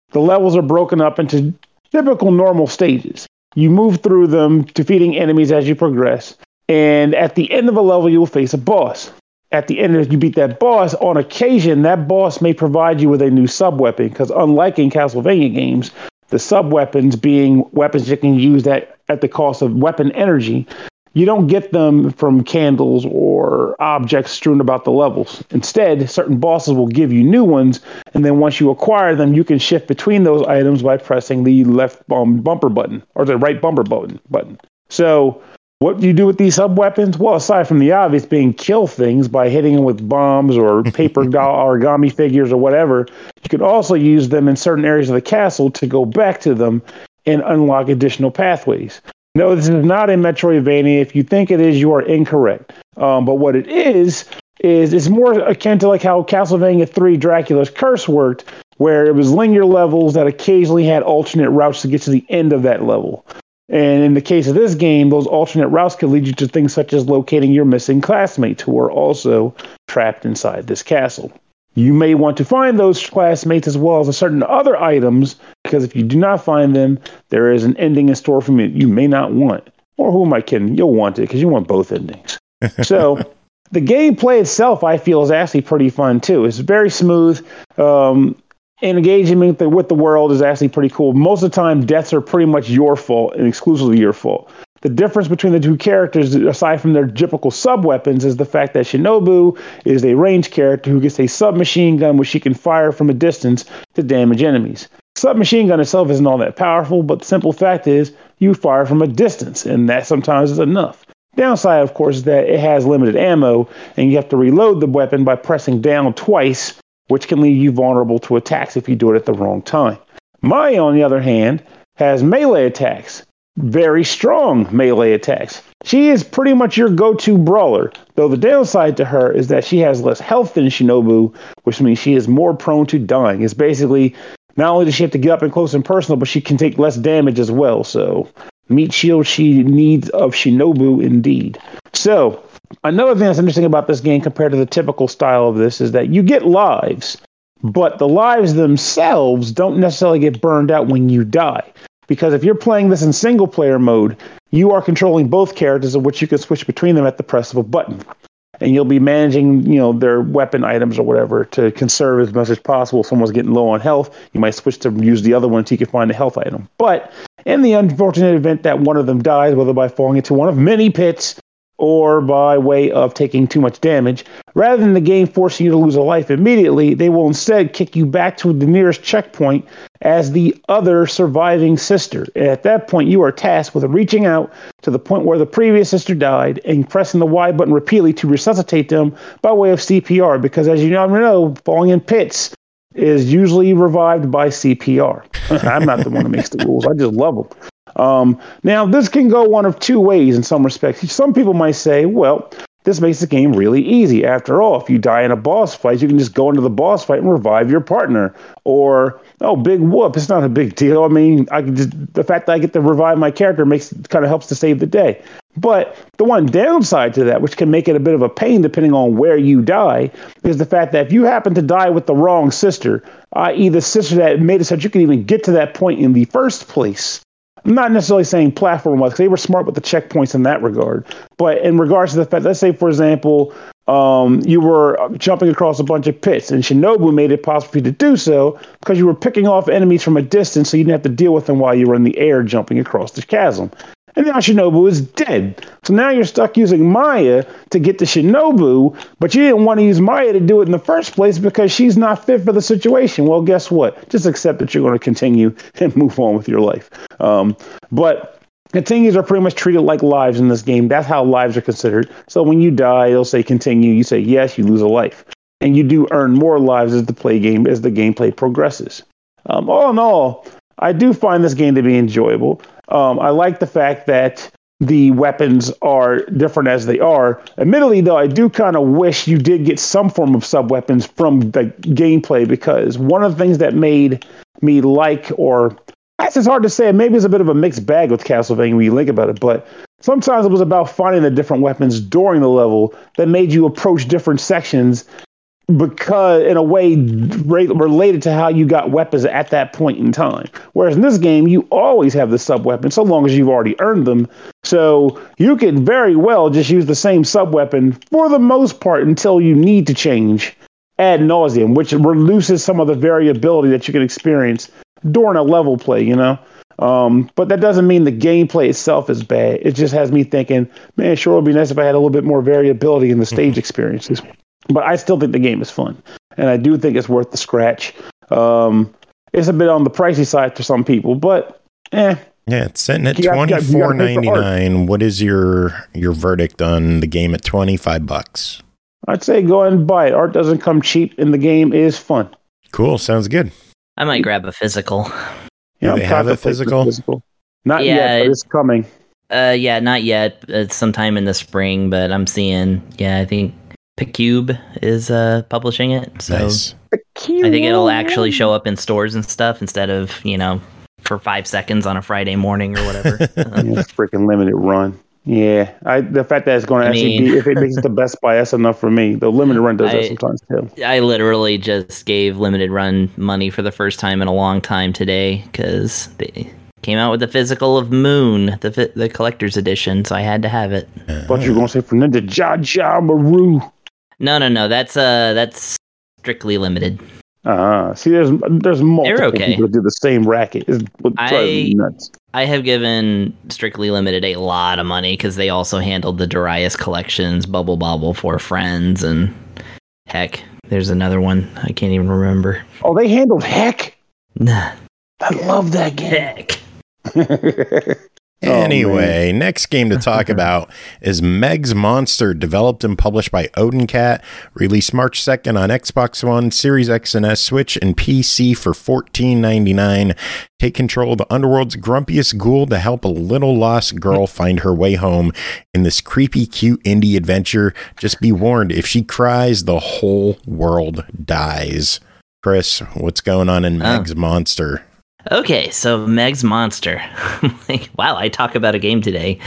the levels are broken up into typical normal stages. You move through them, defeating enemies as you progress. And at the end of a level, you will face a boss. At the end, if you beat that boss, on occasion, that boss may provide you with a new sub-weapon, because unlike in Castlevania games, the sub-weapons being weapons you can use at the cost of weapon energy, you don't get them from candles or objects strewn about the levels. Instead, certain bosses will give you new ones, and then once you acquire them, you can shift between those items by pressing the left bumper button, or the right bumper button. So what do you do with these sub-weapons? Well, aside from the obvious being kill things by hitting them with bombs or paper origami figures or whatever, you could also use them in certain areas of the castle to go back to them and unlock additional pathways. No, this is not a Metroidvania. If you think it is, you are incorrect. But what it is it's more akin to like how Castlevania 3 Dracula's Curse worked, where it was linear levels that occasionally had alternate routes to get to the end of that level. And in the case of this game, those alternate routes could lead you to things such as locating your missing classmates who are also trapped inside this castle. You may want to find those classmates as well as certain other items, because if you do not find them, there is an ending in store for you may not want. Or who am I kidding? You'll want it because you want both endings. So the gameplay itself, I feel, is actually pretty fun too. It's very smooth. Engagement with the world is actually pretty cool. Most of the time, deaths are pretty much your fault and exclusively your fault. The difference between the two characters, aside from their typical sub-weapons, is the fact that Shinobu is a ranged character who gets a submachine gun which she can fire from a distance to damage enemies. Submachine gun itself isn't all that powerful, but the simple fact is you fire from a distance, and that sometimes is enough. Downside, of course, is that it has limited ammo, and you have to reload the weapon by pressing down twice, which can leave you vulnerable to attacks if you do it at the wrong time. Maya, on the other hand, has melee attacks. Very strong melee attacks. She is pretty much your go-to brawler, though the downside to her is that she has less health than Shinobu, which means she is more prone to dying. It's basically, not only does she have to get up and close and personal, but she can take less damage as well. So, meat shield she needs of Shinobu indeed. So, another thing that's interesting about this game compared to the typical style of this is that you get lives, but the lives themselves don't necessarily get burned out when you die. Because if you're playing this in single player mode, you are controlling both characters, of which you can switch between them at the press of a button. And you'll be managing, their weapon items or whatever to conserve as much as possible. If someone's getting low on health, you might switch to use the other one until you can find a health item. But in the unfortunate event that one of them dies, whether by falling into one of many pits or by way of taking too much damage, rather than the game forcing you to lose a life immediately, they will instead kick you back to the nearest checkpoint as the other surviving sister. And at that point, you are tasked with reaching out to the point where the previous sister died and pressing the Y button repeatedly to resuscitate them by way of CPR, because as you never know, falling in pits is usually revived by CPR. I'm not the one who makes the rules. I just love them. Now, this can go one of two ways in some respects. Some people might say, well, this makes the game really easy. After all, if you die in a boss fight, you can just go into the boss fight and revive your partner. Or, oh, big whoop, it's not a big deal. I mean, the fact that I get to revive my character kind of helps to save the day. But the one downside to that, which can make it a bit of a pain depending on where you die, is the fact that if you happen to die with the wrong sister, i.e. the sister that made it so that you could even get to that point in the first place, I'm not necessarily saying platform-wise, because they were smart with the checkpoints in that regard. But in regards to the fact, let's say, for example, you were jumping across a bunch of pits, and Shinobu made it possible for you to do so because you were picking off enemies from a distance, so you didn't have to deal with them while you were in the air jumping across the chasm. And now Shinobu is dead. So now you're stuck using Maya to get to Shinobu, but you didn't want to use Maya to do it in the first place because she's not fit for the situation. Well, guess what? Just accept that you're going to continue and move on with your life. But continues are pretty much treated like lives in this game. That's how lives are considered. So when you die, they'll say continue. You say yes, you lose a life. And you do earn more lives as the gameplay progresses. All in all, I do find this game to be enjoyable. I like the fact that the weapons are different as they are. Admittedly, though, I do kind of wish you did get some form of sub-weapons from the gameplay, because one of the things that made me like, or it's hard to say, maybe it's a bit of a mixed bag with Castlevania when you think about it, but sometimes it was about finding the different weapons during the level that made you approach different sections because in a way related to how you got weapons at that point in time. Whereas in this game, you always have the sub weapon so long as you've already earned them. So you can very well just use the same sub weapon for the most part until you need to change ad nauseum, which reduces some of the variability that you can experience during a level play, you know? But that doesn't mean the gameplay itself is bad. It just has me thinking, man, sure would be nice if I had a little bit more variability in the stage experiences. But I still think the game is fun, and I do think it's worth the scratch. It's a bit on the pricey side for some people, but Yeah, it's sitting at $24.99. What is your verdict on the game at $25? I'd say go ahead and buy it. Art doesn't come cheap, and the game is fun. Cool, sounds good. I might grab a physical. Do they have a physical? Not yet, but it's coming. Yeah, not yet. It's sometime in the spring, but I'm seeing. Yeah, I think Picube is publishing it, so Nice. I think it'll actually show up in stores and stuff instead of for 5 seconds on a Friday morning or whatever. Freaking limited run. Yeah, the fact that it's going to actually be, if it makes it the Best Buy, that's enough for me. The limited run does that sometimes too. I literally just gave limited run money for the first time in a long time today because they came out with the physical of Moon, the collector's edition, so I had to have it. But you're going to say for Ninja Jaja Maru. No, that's strictly limited. See, there's multiple okay. people that do the same racket. It's driving me nuts. I have given Strictly Limited a lot of money because they also handled the Darius collections, Bubble Bobble for Friends, and heck, there's another one I can't even remember. Oh, they handled Heck? Nah. I love that game. Heck. Anyway, next game to talk about is Meg's Monster, developed and published by Odin Cat, released March 2nd on Xbox One, Series X and S, Switch, and PC for $14.99. Take control of the underworld's grumpiest ghoul to help a little lost girl find her way home in this creepy, cute indie adventure. Just be warned, if she cries, the whole world dies. Chris, what's going on in Meg's Monster? Okay, so Meg's Monster. Wow, I talk about a game today.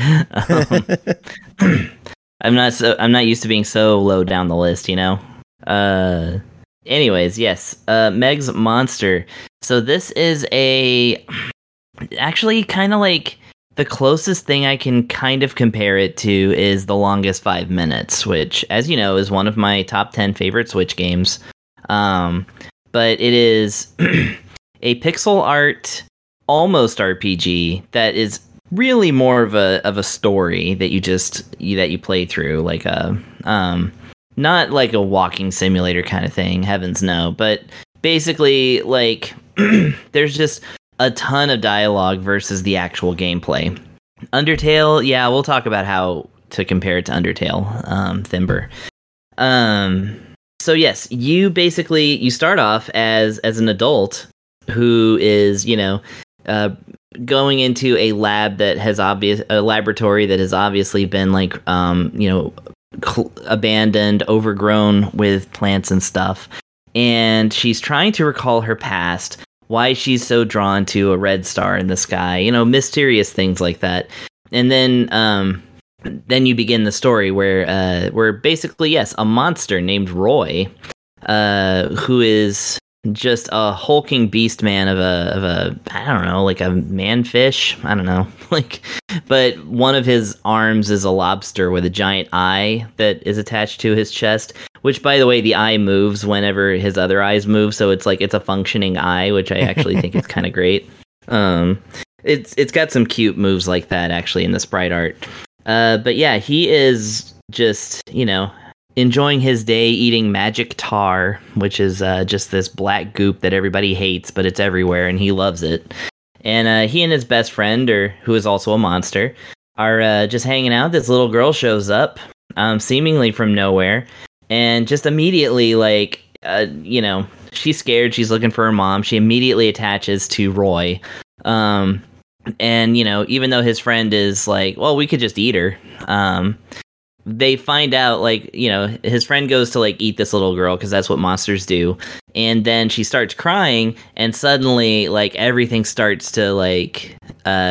I'm not used to being so low down the list, Anyways, yes, Meg's Monster. So this is actually kind of like the closest thing I can kind of compare it to is The Longest 5 Minutes, which, as you know, is one of my top 10 favorite Switch games. But it is a pixel art almost RPG that is really more of a story that you play through, like not like a walking simulator kind of thing, heavens no, but basically like there's just a ton of dialogue versus the actual gameplay. Undertale, yeah, we'll talk about how to compare it to Undertale, Thimber. So yes, you start off as an adult who is, going into a laboratory that has obviously been like, abandoned, overgrown with plants and stuff. And she's trying to recall her past, why she's so drawn to a red star in the sky, mysterious things like that. And then you begin the story where basically, yes, a monster named Roy, who is just a hulking beast man of a I don't know, like a manfish, I don't know, but one of his arms is a lobster with a giant eye that is attached to his chest, which, by the way, the eye moves whenever his other eyes move, so it's like it's a functioning eye, which I actually think is kind of great. It's got some cute moves like that actually in the sprite art. But yeah, he is just, enjoying his day eating magic tar, which is just this black goop that everybody hates, but it's everywhere, and he loves it. And he and his best friend, who is also a monster, are just hanging out. This little girl shows up, seemingly from nowhere, and just immediately, she's scared. She's looking for her mom. She immediately attaches to Roy. And, even though his friend is like, well, we could just eat her. They find out, his friend goes to, eat this little girl, because that's what monsters do. And then she starts crying, and suddenly, everything starts to,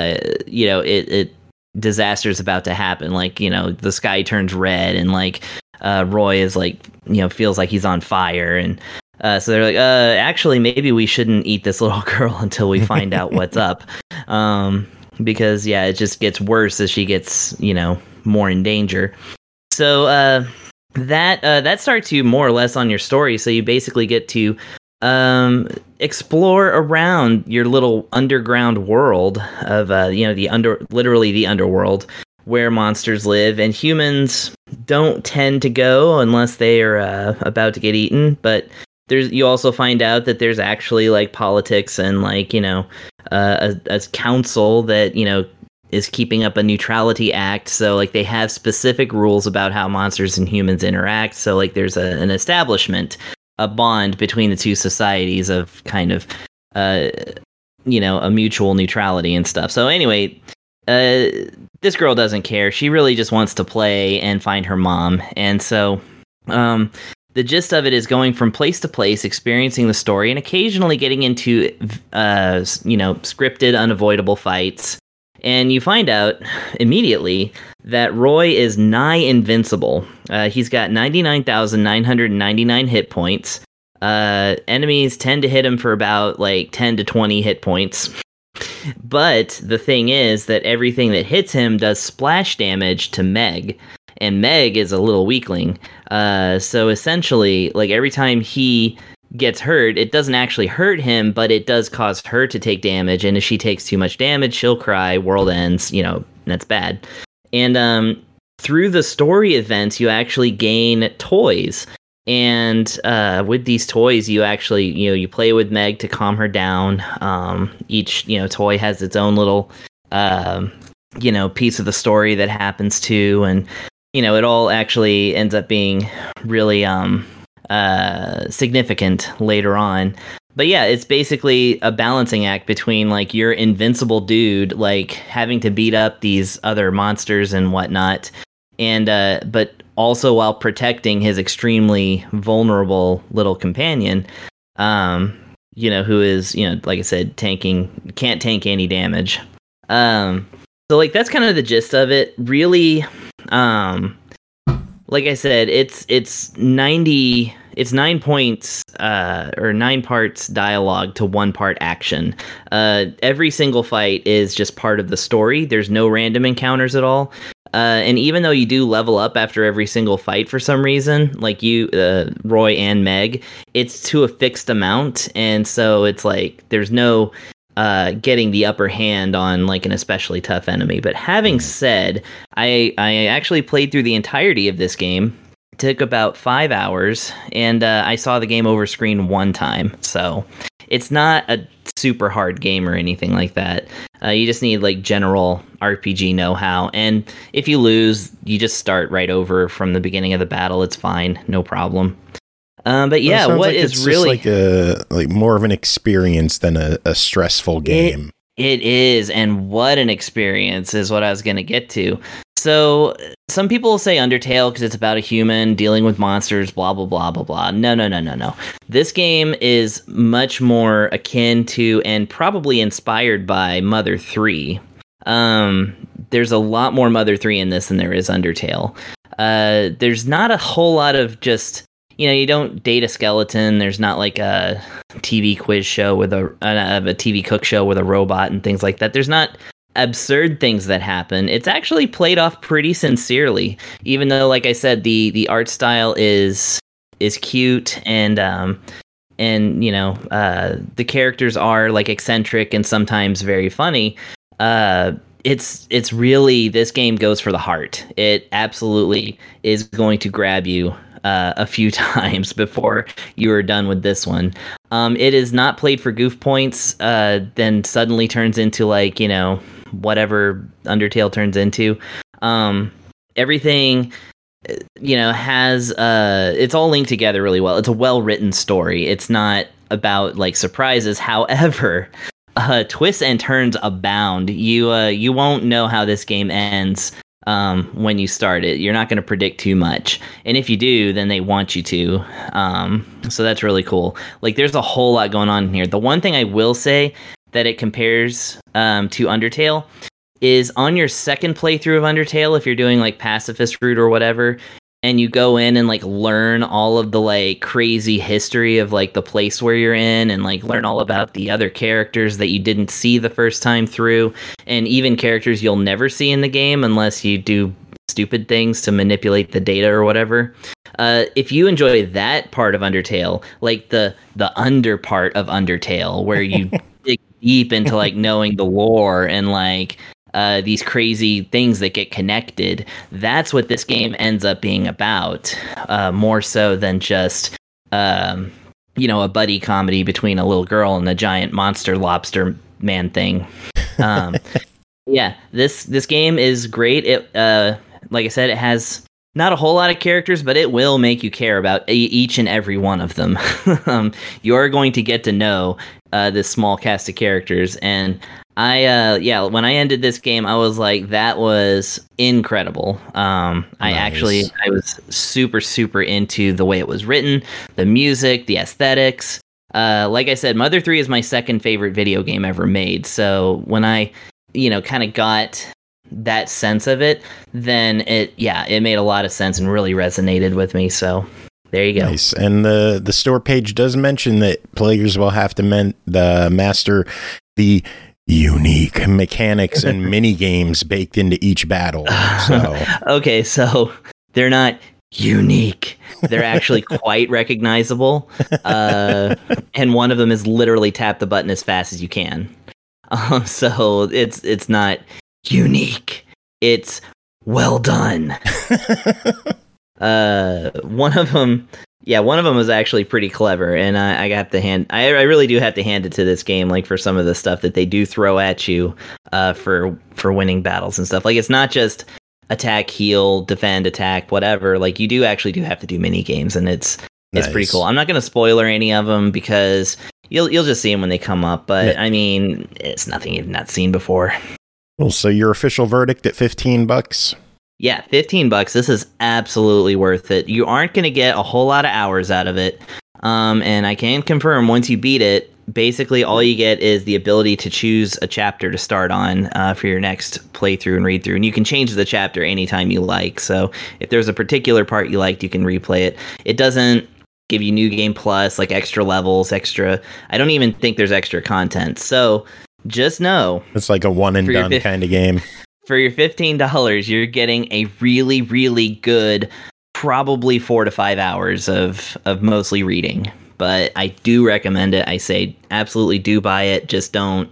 disaster's about to happen. The sky turns red, and, Roy is like, feels like he's on fire, and so they're like, actually, maybe we shouldn't eat this little girl until we find out what's up, because it just gets worse as she gets, more in danger. So that starts you more or less on your story. So you basically get to explore around your little underground world of literally the underworld, where monsters live, and humans don't tend to go unless they are about to get eaten. But you also find out that there's actually like politics and like a council that is keeping up a neutrality act. So like they have specific rules about how monsters and humans interact. So like there's an establishment, a bond between the two societies of kind of a mutual neutrality and stuff. So anyway, this girl doesn't care. She really just wants to play and find her mom. And so the gist of it is going from place to place, experiencing the story, and occasionally getting into scripted, unavoidable fights. And you find out immediately that Roy is nigh invincible. He's got 99,999 hit points. Enemies tend to hit him for about like 10 to 20 hit points. But the thing is that everything that hits him does splash damage to Meg. And Meg is a little weakling. So essentially, like every time he gets hurt, it doesn't actually hurt him, but it does cause her to take damage. And if she takes too much damage, she'll cry, world ends, that's bad. And through the story events, you actually gain toys. And with these toys, you actually, you play with Meg to calm her down. Each, toy has its own little, piece of the story that happens to. And, it all actually ends up being really significant later on. But yeah, it's basically a balancing act between like your invincible dude, like having to beat up these other monsters and whatnot, and but also while protecting his extremely vulnerable little companion, who is, like I said, can't tank any damage. So like that's kind of the gist of it. Really, like I said, it's 9 points or 9 parts dialogue to 1 part action. Every single fight is just part of the story. There's no random encounters at all. And even though you do level up after every single fight for some reason, like Roy and Meg, it's to a fixed amount. And so it's like there's no getting the upper hand on like an especially tough enemy. But having said, I actually played through the entirety of this game. It took about 5 hours, and I saw the game over screen 1 time. So it's not a super hard game or anything like that. You just need like general RPG know-how, and if you lose, you just start right over from the beginning of the battle. It's fine, no problem. But yeah, what like is really like more of an experience than a stressful game? It is, and what an experience is what I was going to get to. So some people say Undertale because it's about a human dealing with monsters, blah, blah, blah, blah, blah. No. This game is much more akin to and probably inspired by Mother 3. There's a lot more Mother 3 in this than there is Undertale. There's not a whole lot of just, you don't date a skeleton. There's not like a TV quiz show with a TV cook show with a robot and things like that. There's not absurd things that happen. It's actually played off pretty sincerely, even though, like I said, the art style is cute and the characters are like eccentric and sometimes very funny. It's really, this game goes for the heart. It absolutely is going to grab you a few times before you are done with this one. It is not played for goof points, then suddenly turns into like, whatever Undertale turns into. Everything, has, it's all linked together really well. It's a well-written story. It's not about like surprises. However, twists and turns abound. You won't know how this game ends when you start it. You're not going to predict too much, and if you do, then they want you to. So that's really cool. Like, there's a whole lot going on in here. The one thing I will say that it compares to Undertale is on your second playthrough of Undertale, if you're doing like pacifist route or whatever, and you go in and like learn all of the like crazy history of like the place where you're in, and like learn all about the other characters that you didn't see the first time through, and even characters you'll never see in the game unless you do stupid things to manipulate the data or whatever. If you enjoy that part of Undertale, like the under part of Undertale, where you dig deep into like knowing the lore and like these crazy things that get connected, that's what this game ends up being about, more so than just a buddy comedy between a little girl and a giant monster lobster man thing. Yeah, this game is great. It like I said, it has not a whole lot of characters, but it will make you care about each and every one of them. You're going to get to know this small cast of characters, and when I ended this game, I was like, that was incredible. I was super, super into the way it was written, the music, the aesthetics. Like I said, Mother 3 is my second favorite video game ever made. So when I, kind of got that sense of it, then it made a lot of sense and really resonated with me. So there you go. Nice. And the store page does mention that players will have to master the unique mechanics and mini games baked into each battle. So okay, so they're not unique. They're actually quite recognizable. And one of them is literally tap the button as fast as you can. So it's not unique. It's well done. One of them was actually pretty clever, and I really do have to hand it to this game, like for some of the stuff that they do throw at you, for winning battles and stuff. Like it's not just attack, heal, defend, attack, whatever. Like you do have to do mini games, and it's pretty cool. I'm not going to spoiler any of them because you'll just see them when they come up. But yeah. I mean, it's nothing you've not seen before. Well, so your official verdict at $15? Yeah, $15. This is absolutely worth it. You aren't going to get a whole lot of hours out of it. And I can confirm, once you beat it, basically all you get is the ability to choose a chapter to start on for your next playthrough and read through. And you can change the chapter anytime you like. So if there's a particular part you liked, you can replay it. It doesn't give you New Game Plus, like extra levels, I don't even think there's extra content. So just know, it's like a one and done kind of game. For your $15, you're getting a really, really good, probably 4 to 5 hours of mostly reading. But I do recommend it. I say absolutely do buy it. Just don't,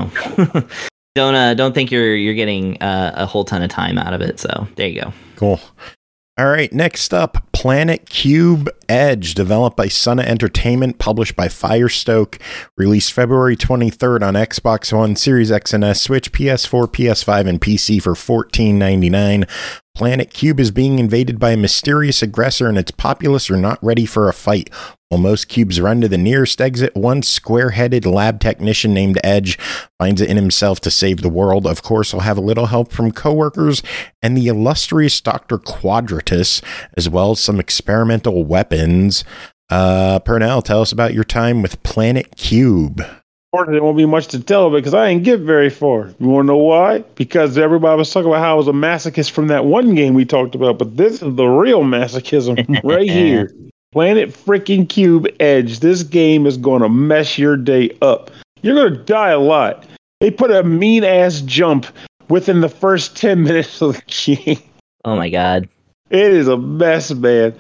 don't think you're getting a whole ton of time out of it. So there you go. Cool. All right, next up, Planet Cube Edge, developed by Sunna Entertainment, published by Firestoke, released February 23rd on Xbox One, Series X and S, Switch, PS4, PS5, and PC for $14.99. Planet Cube is being invaded by a mysterious aggressor, and its populace are not ready for a fight. While most cubes run to the nearest exit, one square-headed lab technician named Edge finds it in himself to save the world. Of course, he'll have a little help from coworkers and the illustrious Dr. Quadratus, as well as some experimental weapons. Purnell, tell us about your time with Planet Cube. There won't be much to tell because I didn't get very far. You want to know why? Because everybody was talking about how I was a masochist from that one game we talked about, but this is the real masochism right here. Planet freaking Cube Edge. This game is going to mess your day up. You're going to die a lot. They put a mean-ass jump within the first 10 minutes of the game. Oh, my God. It is a mess, man.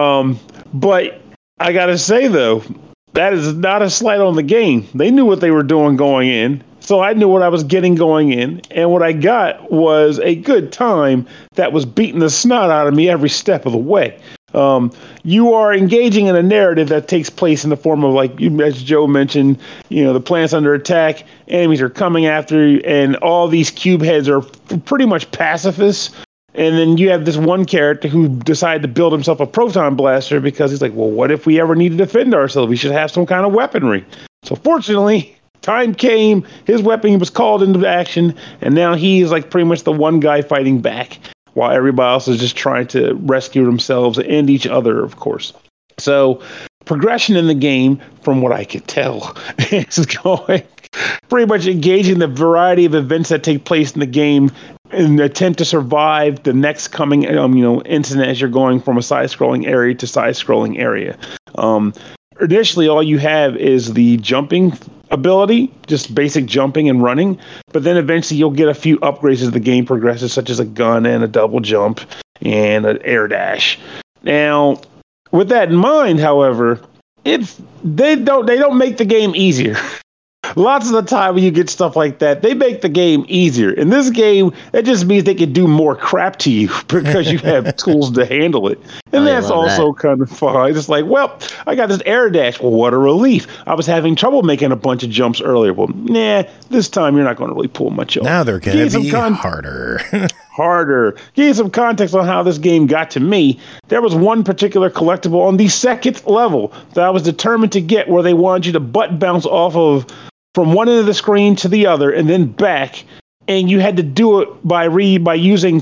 But I got to say, though, that is not a slight on the game. They knew what they were doing going in, so I knew what I was getting going in, and what I got was a good time that was beating the snot out of me every step of the way. You are engaging in a narrative that takes place in the form of, like, as Joe mentioned, the planet's under attack, enemies are coming after you, and all these cube heads are pretty much pacifists. And then you have this one character who decided to build himself a proton blaster because he's like, well, what if we ever need to defend ourselves? We should have some kind of weaponry. So fortunately, time came, his weapon was called into action, and now he is like pretty much the one guy fighting back while everybody else is just trying to rescue themselves and each other, of course. So progression in the game, from what I could tell, is going pretty much engaging the variety of events that take place in the game and attempt to survive the next coming incident as you're going from a side-scrolling area to side-scrolling area. Initially, all you have is the jumping ability, just basic jumping and running, but then eventually you'll get a few upgrades as the game progresses, such as a gun and a double jump and an air dash. Now, with that in mind, however, they don't make the game easier. Lots of the time when you get stuff like that, they make the game easier. In this game, that just means they can do more crap to you because you have tools to handle it. And that's also kind of fun. It's like, well, I got this air dash. Well, what a relief. I was having trouble making a bunch of jumps earlier. Well, this time you're not going to really pull much off. Now they're going to be harder. Harder. Give you some context on how this game got to me. There was one particular collectible on the second level that I was determined to get, where they wanted you to butt bounce off of from one end of the screen to the other and then back, and you had to do it by using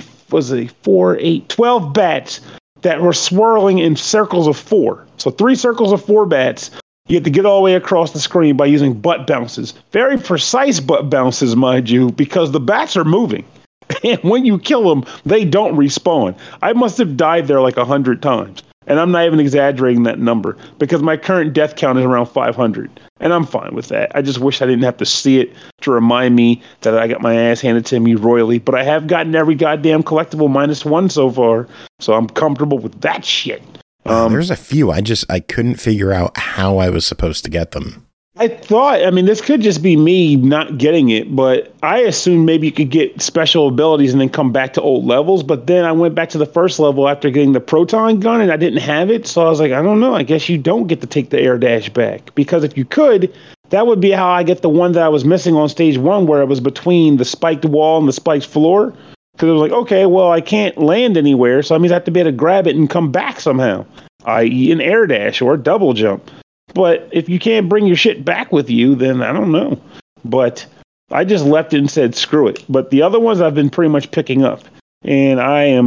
12 bats that were swirling in circles of 4. So 3 circles of 4 bats. You had to get all the way across the screen by using butt bounces. Very precise butt bounces, mind you, because the bats are moving. And when you kill them, they don't respawn. I must have died there like 100 times. And I'm not even exaggerating that number, because my current death count is around 500. And I'm fine with that. I just wish I didn't have to see it to remind me that I got my ass handed to me royally. But I have gotten every goddamn collectible -1 so far. So I'm comfortable with that shit. There's a few. I couldn't figure out how I was supposed to get them. This could just be me not getting it, but I assumed maybe you could get special abilities and then come back to old levels. But then I went back to the first level after getting the proton gun and I didn't have it. So I was like, I don't know. I guess you don't get to take the air dash back, because if you could, that would be how I get the one that I was missing on stage 1, where it was between the spiked wall and the spiked floor. Because it was like, okay, well, I can't land anywhere. So that means I have to be able to grab it and come back somehow, i.e. an air dash or a double jump. But if you can't bring your shit back with you, then I don't know. But I just left it and said, screw it. But the other ones I've been pretty much picking up. And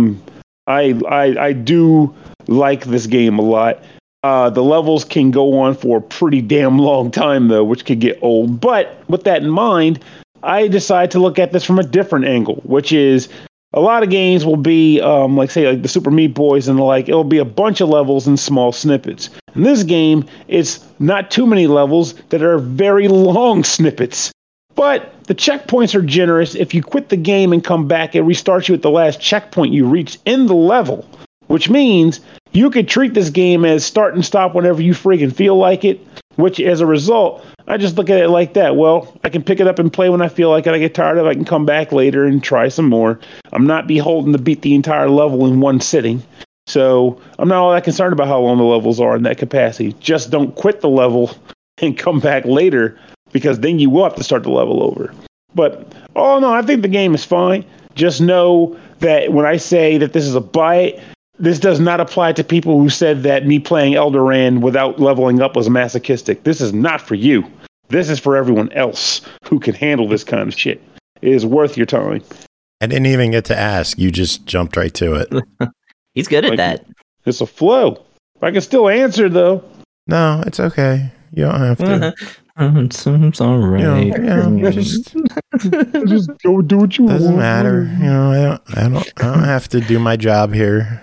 I do like this game a lot. The levels can go on for a pretty damn long time, though, which could get old. But with that in mind, I decided to look at this from a different angle, which is a lot of games will be, like the Super Meat Boys and the like, it'll be a bunch of levels in small snippets. In this game, it's not too many levels that are very long snippets. But the checkpoints are generous. If you quit the game and come back, it restarts you at the last checkpoint you reached in the level, which means you could treat this game as start and stop whenever you friggin' feel like it, which as a result, I just look at it like that. Well, I can pick it up and play when I feel like it. I get tired of it. I can come back later and try some more. I'm not beholden to beat the entire level in one sitting. So I'm not all that concerned about how long the levels are in that capacity. Just don't quit the level and come back later, because then you will have to start the level over. But all in all, I think the game is fine. Just know that when I say that this is a buy it, this does not apply to people who said that me playing Eldoran without leveling up was masochistic. This is not for you. This is for everyone else who can handle this kind of shit. It is worth your time. I didn't even get to ask. You just jumped right to it. He's good at that. It's a flow. I can still answer, though. No, it's okay. You don't have to. It's all right. Just go do what you want. Doesn't matter. I don't have to do my job here.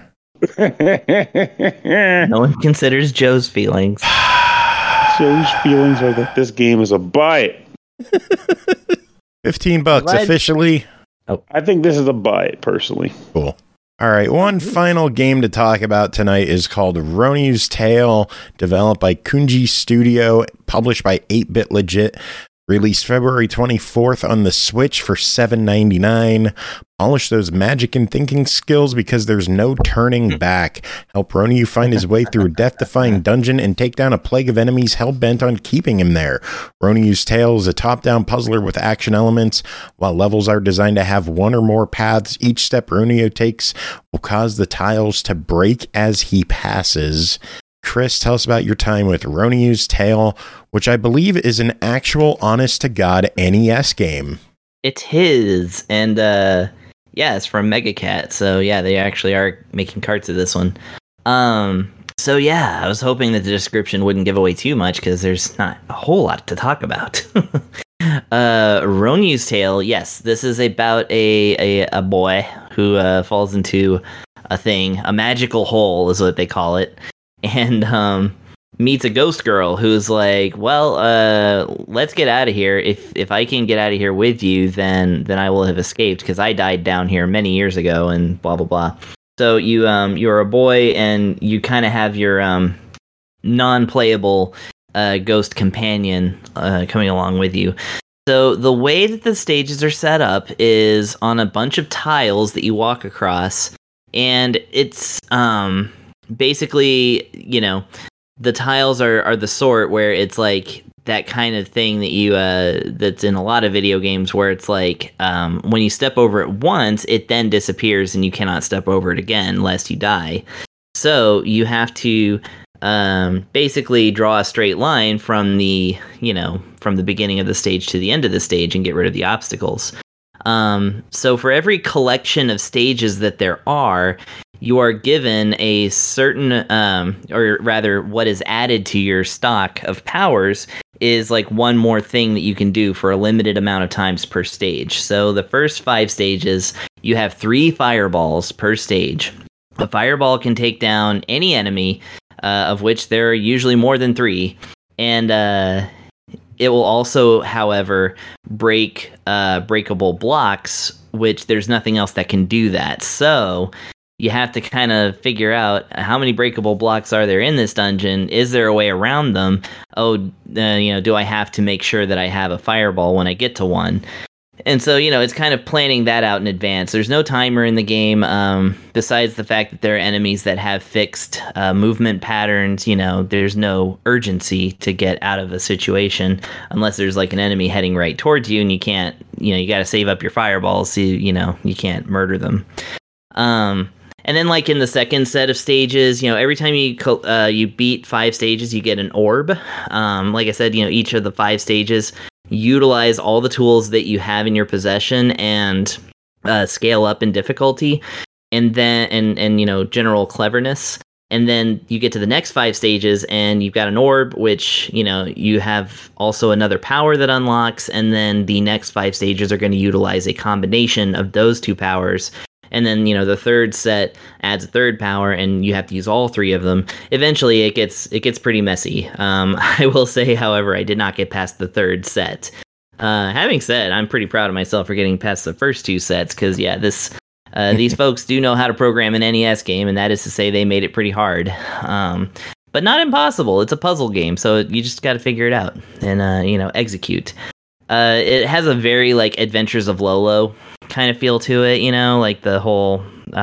No one considers Joe's feelings. Joe's feelings are that this game is a buy it. $15 officially. Oh, I think this is a buy it personally. Cool. All right, one final game to talk about tonight is called Ronyu's Tale, developed by Kunji Studio, published by 8-Bit Legit, released February 24th on the Switch for $7.99. Polish those magic and thinking skills, because there's no turning back. Help Ronyu find his way through a death-defying dungeon and take down a plague of enemies hell-bent on keeping him there. Ronyu's Tale is a top-down puzzler with action elements. While levels are designed to have one or more paths, each step Ronyu takes will cause the tiles to break as he passes. Chris, tell us about your time with Ronyu's Tale, which I believe is an actual honest-to-God NES game. It's his, and it's from Megacat, so yeah, they actually are making carts of this one. So yeah, I was hoping that the description wouldn't give away too much, because there's not a whole lot to talk about. Ronyu's Tale, yes. This is about a boy who falls into a magical hole is what they call it, and meets a ghost girl who's like, well, let's get out of here. If I can get out of here with you, then I will have escaped, because I died down here many years ago, and blah blah blah. So you're a boy, and you kind of have your non-playable ghost companion coming along with you. So the way that the stages are set up is on a bunch of tiles that you walk across, and it's basically, the tiles are the sort where it's like that kind of thing that you that's in a lot of video games, where it's like when you step over it once, it then disappears and you cannot step over it again lest you die. So you have to basically draw a straight line from the beginning of the stage to the end of the stage and get rid of the obstacles. So for every collection of stages that there are, you are given a certain, or rather what is added to your stock of powers is like one more thing that you can do for a limited amount of times per stage. So the first 5 stages, you have 3 fireballs per stage. A fireball can take down any enemy, of which there are usually more than 3, and it will also, however, break breakable blocks, which there's nothing else that can do that. So you have to kind of figure out how many breakable blocks are there in this dungeon. Is there a way around them? Do I have to make sure that I have a fireball when I get to one? And so, it's kind of planning that out in advance. There's no timer in the game, besides the fact that there are enemies that have fixed movement patterns. There's no urgency to get out of a situation unless there's like an enemy heading right towards you, and you can't, you got to save up your fireballs so you can't murder them. And then, like in the second set of stages, every time you beat 5 stages, you get an orb. Like I said, each of the 5 stages utilize all the tools that you have in your possession and scale up in difficulty, and then and general cleverness. And then you get to the next 5 stages and you've got an orb, which you have also another power that unlocks, and then the next 5 stages are going to utilize a combination of those 2 powers. And then, the third set adds a third power, and you have to use all 3 of them. Eventually, it gets pretty messy. I will say, however, I did not get past the 3rd set. Having said, I'm pretty proud of myself for getting past the first 2 sets, because, these folks do know how to program an NES game, and that is to say they made it pretty hard. But not impossible. It's a puzzle game, so you just got to figure it out and, execute. It has a very, Adventures of Lolo kind of feel to it, like the whole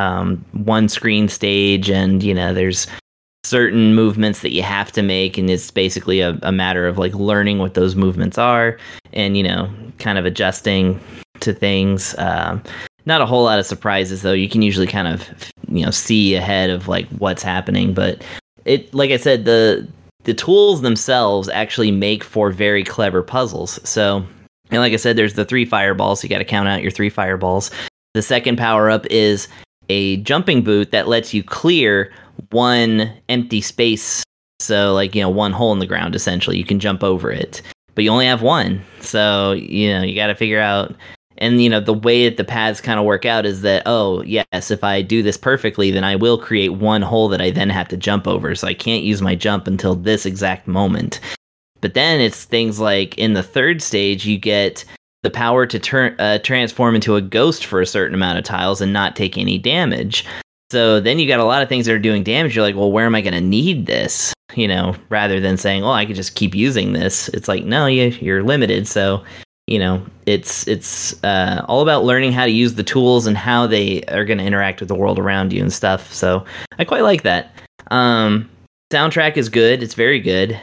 one screen stage, and there's certain movements that you have to make, and it's basically a matter of learning what those movements are and kind of adjusting to things. Not a whole lot of surprises, though. You can usually kind of see ahead of what's happening, but it, like I said, the tools themselves actually make for very clever puzzles. So, and like I said, there's the 3 fireballs. So you got to count out your 3 fireballs. The second power-up is a jumping boot that lets you clear one empty space. So, one hole in the ground, essentially. You can jump over it. But you only have one. So, you got to figure out... And, the way that the paths kind of work out is that, oh, yes, if I do this perfectly, then I will create one hole that I then have to jump over. So I can't use my jump until this exact moment. But then it's things like in the 3rd stage, you get the power to transform into a ghost for a certain amount of tiles and not take any damage. So then you got a lot of things that are doing damage. You're like, well, where am I going to need this? Rather than saying, I could just keep using this. It's like, no, you're limited. So, it's all about learning how to use the tools and how they are going to interact with the world around you and stuff. So I quite like that. Soundtrack is good. It's very good.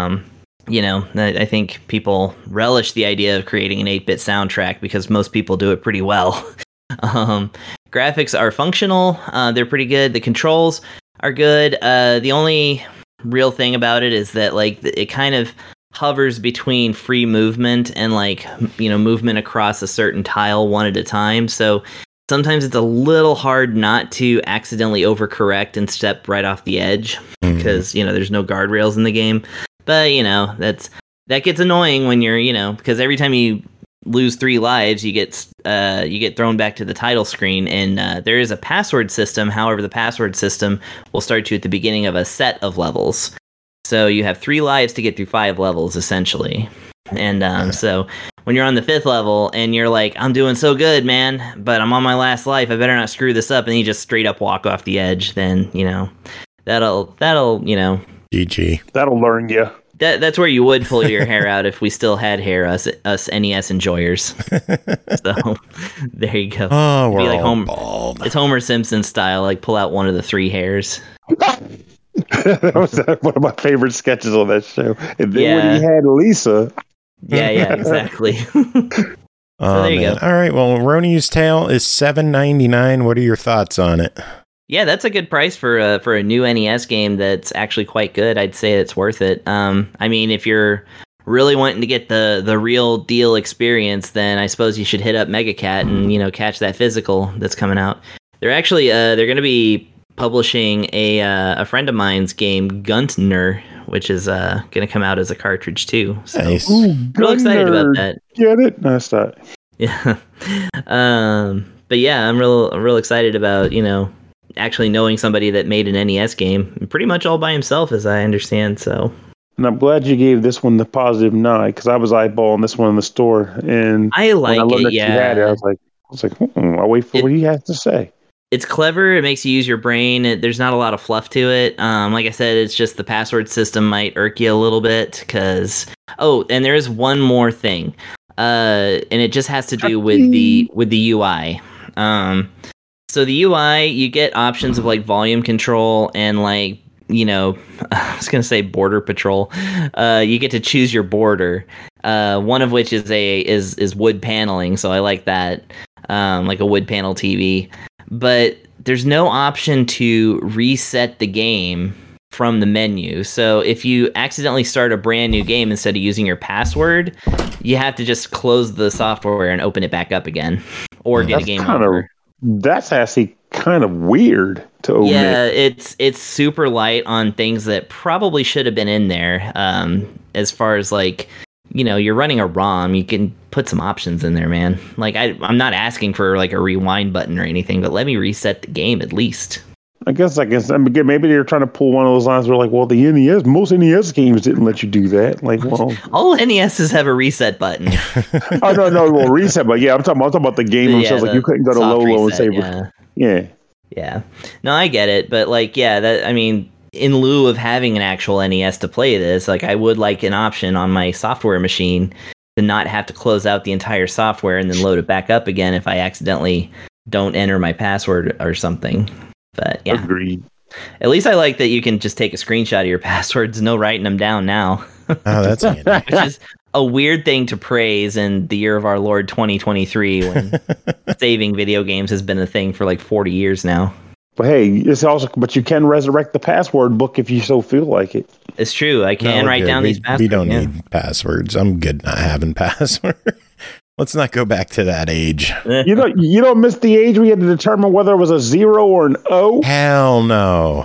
I think people relish the idea of creating an 8-bit soundtrack because most people do it pretty well. Graphics are functional. They're pretty good. The controls are good. The only real thing about it is that it kind of hovers between free movement and movement across a certain tile one at a time. So sometimes it's a little hard not to accidentally overcorrect and step right off the edge because, there's no guardrails in the game. But, that gets annoying when you're, because every time you lose 3 lives, you get thrown back to the title screen, and there is a password system. However, the password system will start you at the beginning of a set of levels. So you have 3 lives to get through 5 levels, essentially. And so when you're on the 5th level and you're like, I'm doing so good, man, but I'm on my last life, I better not screw this up, and you just straight up walk off the edge, then, that'll GG. That'll learn you. That's where you would pull your hair out if we still had hair, us NES enjoyers. So there you go. Oh, we're like all bald. It's Homer Simpson style, like pull out one of the 3 hairs. That was one of my favorite sketches on that show. And then when he had Lisa. Yeah, exactly. So there you go. All right, well, Roni's Tale is $7.99. What are your thoughts on it? Yeah, that's a good price for a new NES game that's actually quite good. I'd say it's worth it. I mean, if you're really wanting to get the real deal experience, then I suppose you should hit up MegaCat and catch that physical that's coming out. They're actually they're going to be publishing a friend of mine's game, Guntner, which is going to come out as a cartridge too. So Nice. real excited about that. Get it? No, it's not. Yeah. But yeah, I'm real excited about actually knowing somebody that made an NES game pretty much all by himself, as I understand. So, and I'm glad you gave this one the positive 9 because I was eyeballing this one in the store, and I like when I it. Yeah, you had it, I was like, I'll wait for what he has to say. It's clever. It makes you use your brain. There's not a lot of fluff to it. Like I said, it's just the password system might irk you a little bit because. Oh, and there is one more thing, and it just has to do with the UI. So the UI, you get options of like volume control and like, I was going to say border patrol. You get to choose your border. One of which is wood paneling. So I like that. Like a wood panel TV, but there's no option to reset the game from the menu. So if you accidentally start a brand new game instead of using your password, you have to just close the software and open it back up again or get a game over. That's actually kind of weird to omit. Yeah, it's super light on things that probably should have been in there. As far as like, you're running a ROM, you can put some options in there, man. Like I'm not asking for like a rewind button or anything, but let me reset the game at least. I guess maybe they're trying to pull one of those lines where like, well, the NES, most NES games didn't let you do that. Like, well, all NESs have a reset button. Oh no, well, reset, but yeah, I'm talking about the game themselves. Like you couldn't go to Lolo and say, yeah. No, I get it, but like, in lieu of having an actual NES to play this, like I would like an option on my software machine to not have to close out the entire software and then load it back up again if I accidentally don't enter my password or something. But yeah, agreed. At least I like that you can just take a screenshot of your passwords, no writing them down now. Oh, that's handy. Which is a weird thing to praise in the year of our Lord 2023 when saving video games has been a thing for like 40 years now. But hey, but you can resurrect the password book if you so feel like it. It's true. I can write down these passwords. We don't need passwords. I'm good not having passwords. Let's not go back to that age. You don't miss the age we had to determine whether it was a 0 or an O? Hell no.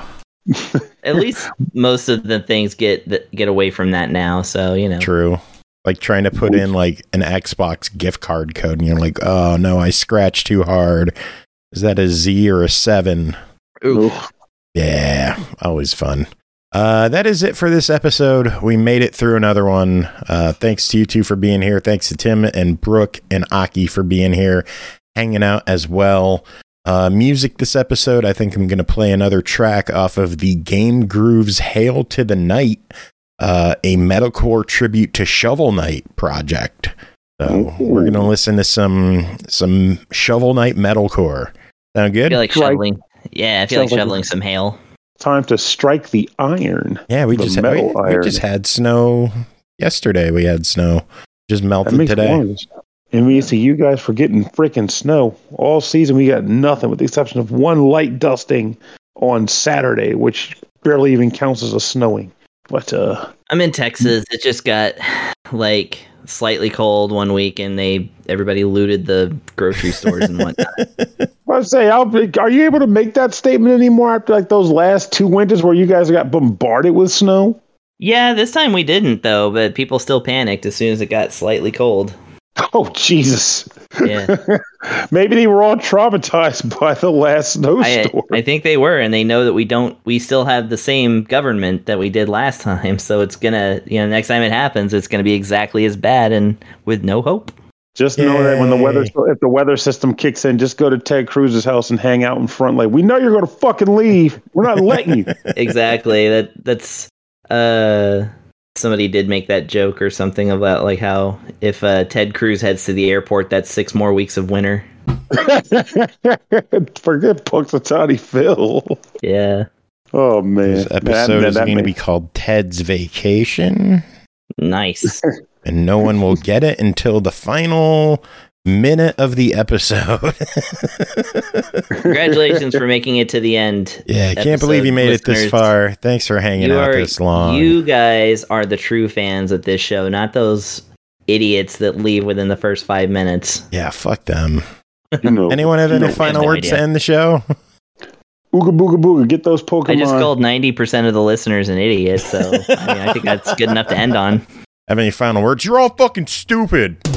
At least most of the things get away from that now, so True. Like trying to put in like an Xbox gift card code and you're like, oh no, I scratched too hard. Is that a Z or a 7? Oof. Yeah, always fun. That is it for this episode. We made it through another one. Thanks to you two for being here. Thanks to Tim and Brooke and Aki for being here, hanging out as well. Music this episode, I think I'm going to play another track off of the Game Grooves Hail to the Night, a metalcore tribute to Shovel Knight project. So we're going to listen to some Shovel Knight metalcore. Sound good? I feel like shoveling. Yeah, I feel like shoveling some hail. Time to strike the iron. Yeah, we just had snow yesterday. We had snow. Just melted today. And we see you guys for getting freaking snow. All season we got nothing with the exception of one light dusting on Saturday, which barely even counts as a snowing. But I'm in Texas. It just got like slightly cold one week and everybody looted the grocery stores and whatnot. I'd say, are you able to make that statement anymore after like those last 2 winters where you guys got bombarded with snow? Yeah, this time we didn't though, but people still panicked as soon as it got slightly cold. Oh, Jesus. Yeah. Maybe they were all traumatized by the last snowstorm. I think they were, and they know that we still have the same government that we did last time. So it's gonna, next time it happens, it's gonna be exactly as bad and with no hope. Just know that when if the weather system kicks in, just go to Ted Cruz's house and hang out in front. Like, we know you're going to fucking leave. We're not letting you. Exactly. That's somebody did make that joke or something about like how if Ted Cruz heads to the airport, that's 6 more weeks of winter. Forget Punxsutawney Phil. Yeah. Oh man, This episode is going to be called Ted's Vacation. Nice. And no one will get it until the final minute of the episode. Congratulations for making it to the end. Yeah, I can't believe you made it this far. Thanks for hanging out this long. You guys are the true fans of this show, not those idiots that leave within the first 5 minutes. Yeah, fuck them. You Anyone have any final words to end the show? Ooga booga booga, get those Pokemon. I just called 90% of the listeners an idiot, so I think that's good enough to end on. Have any final words? You're all fucking stupid.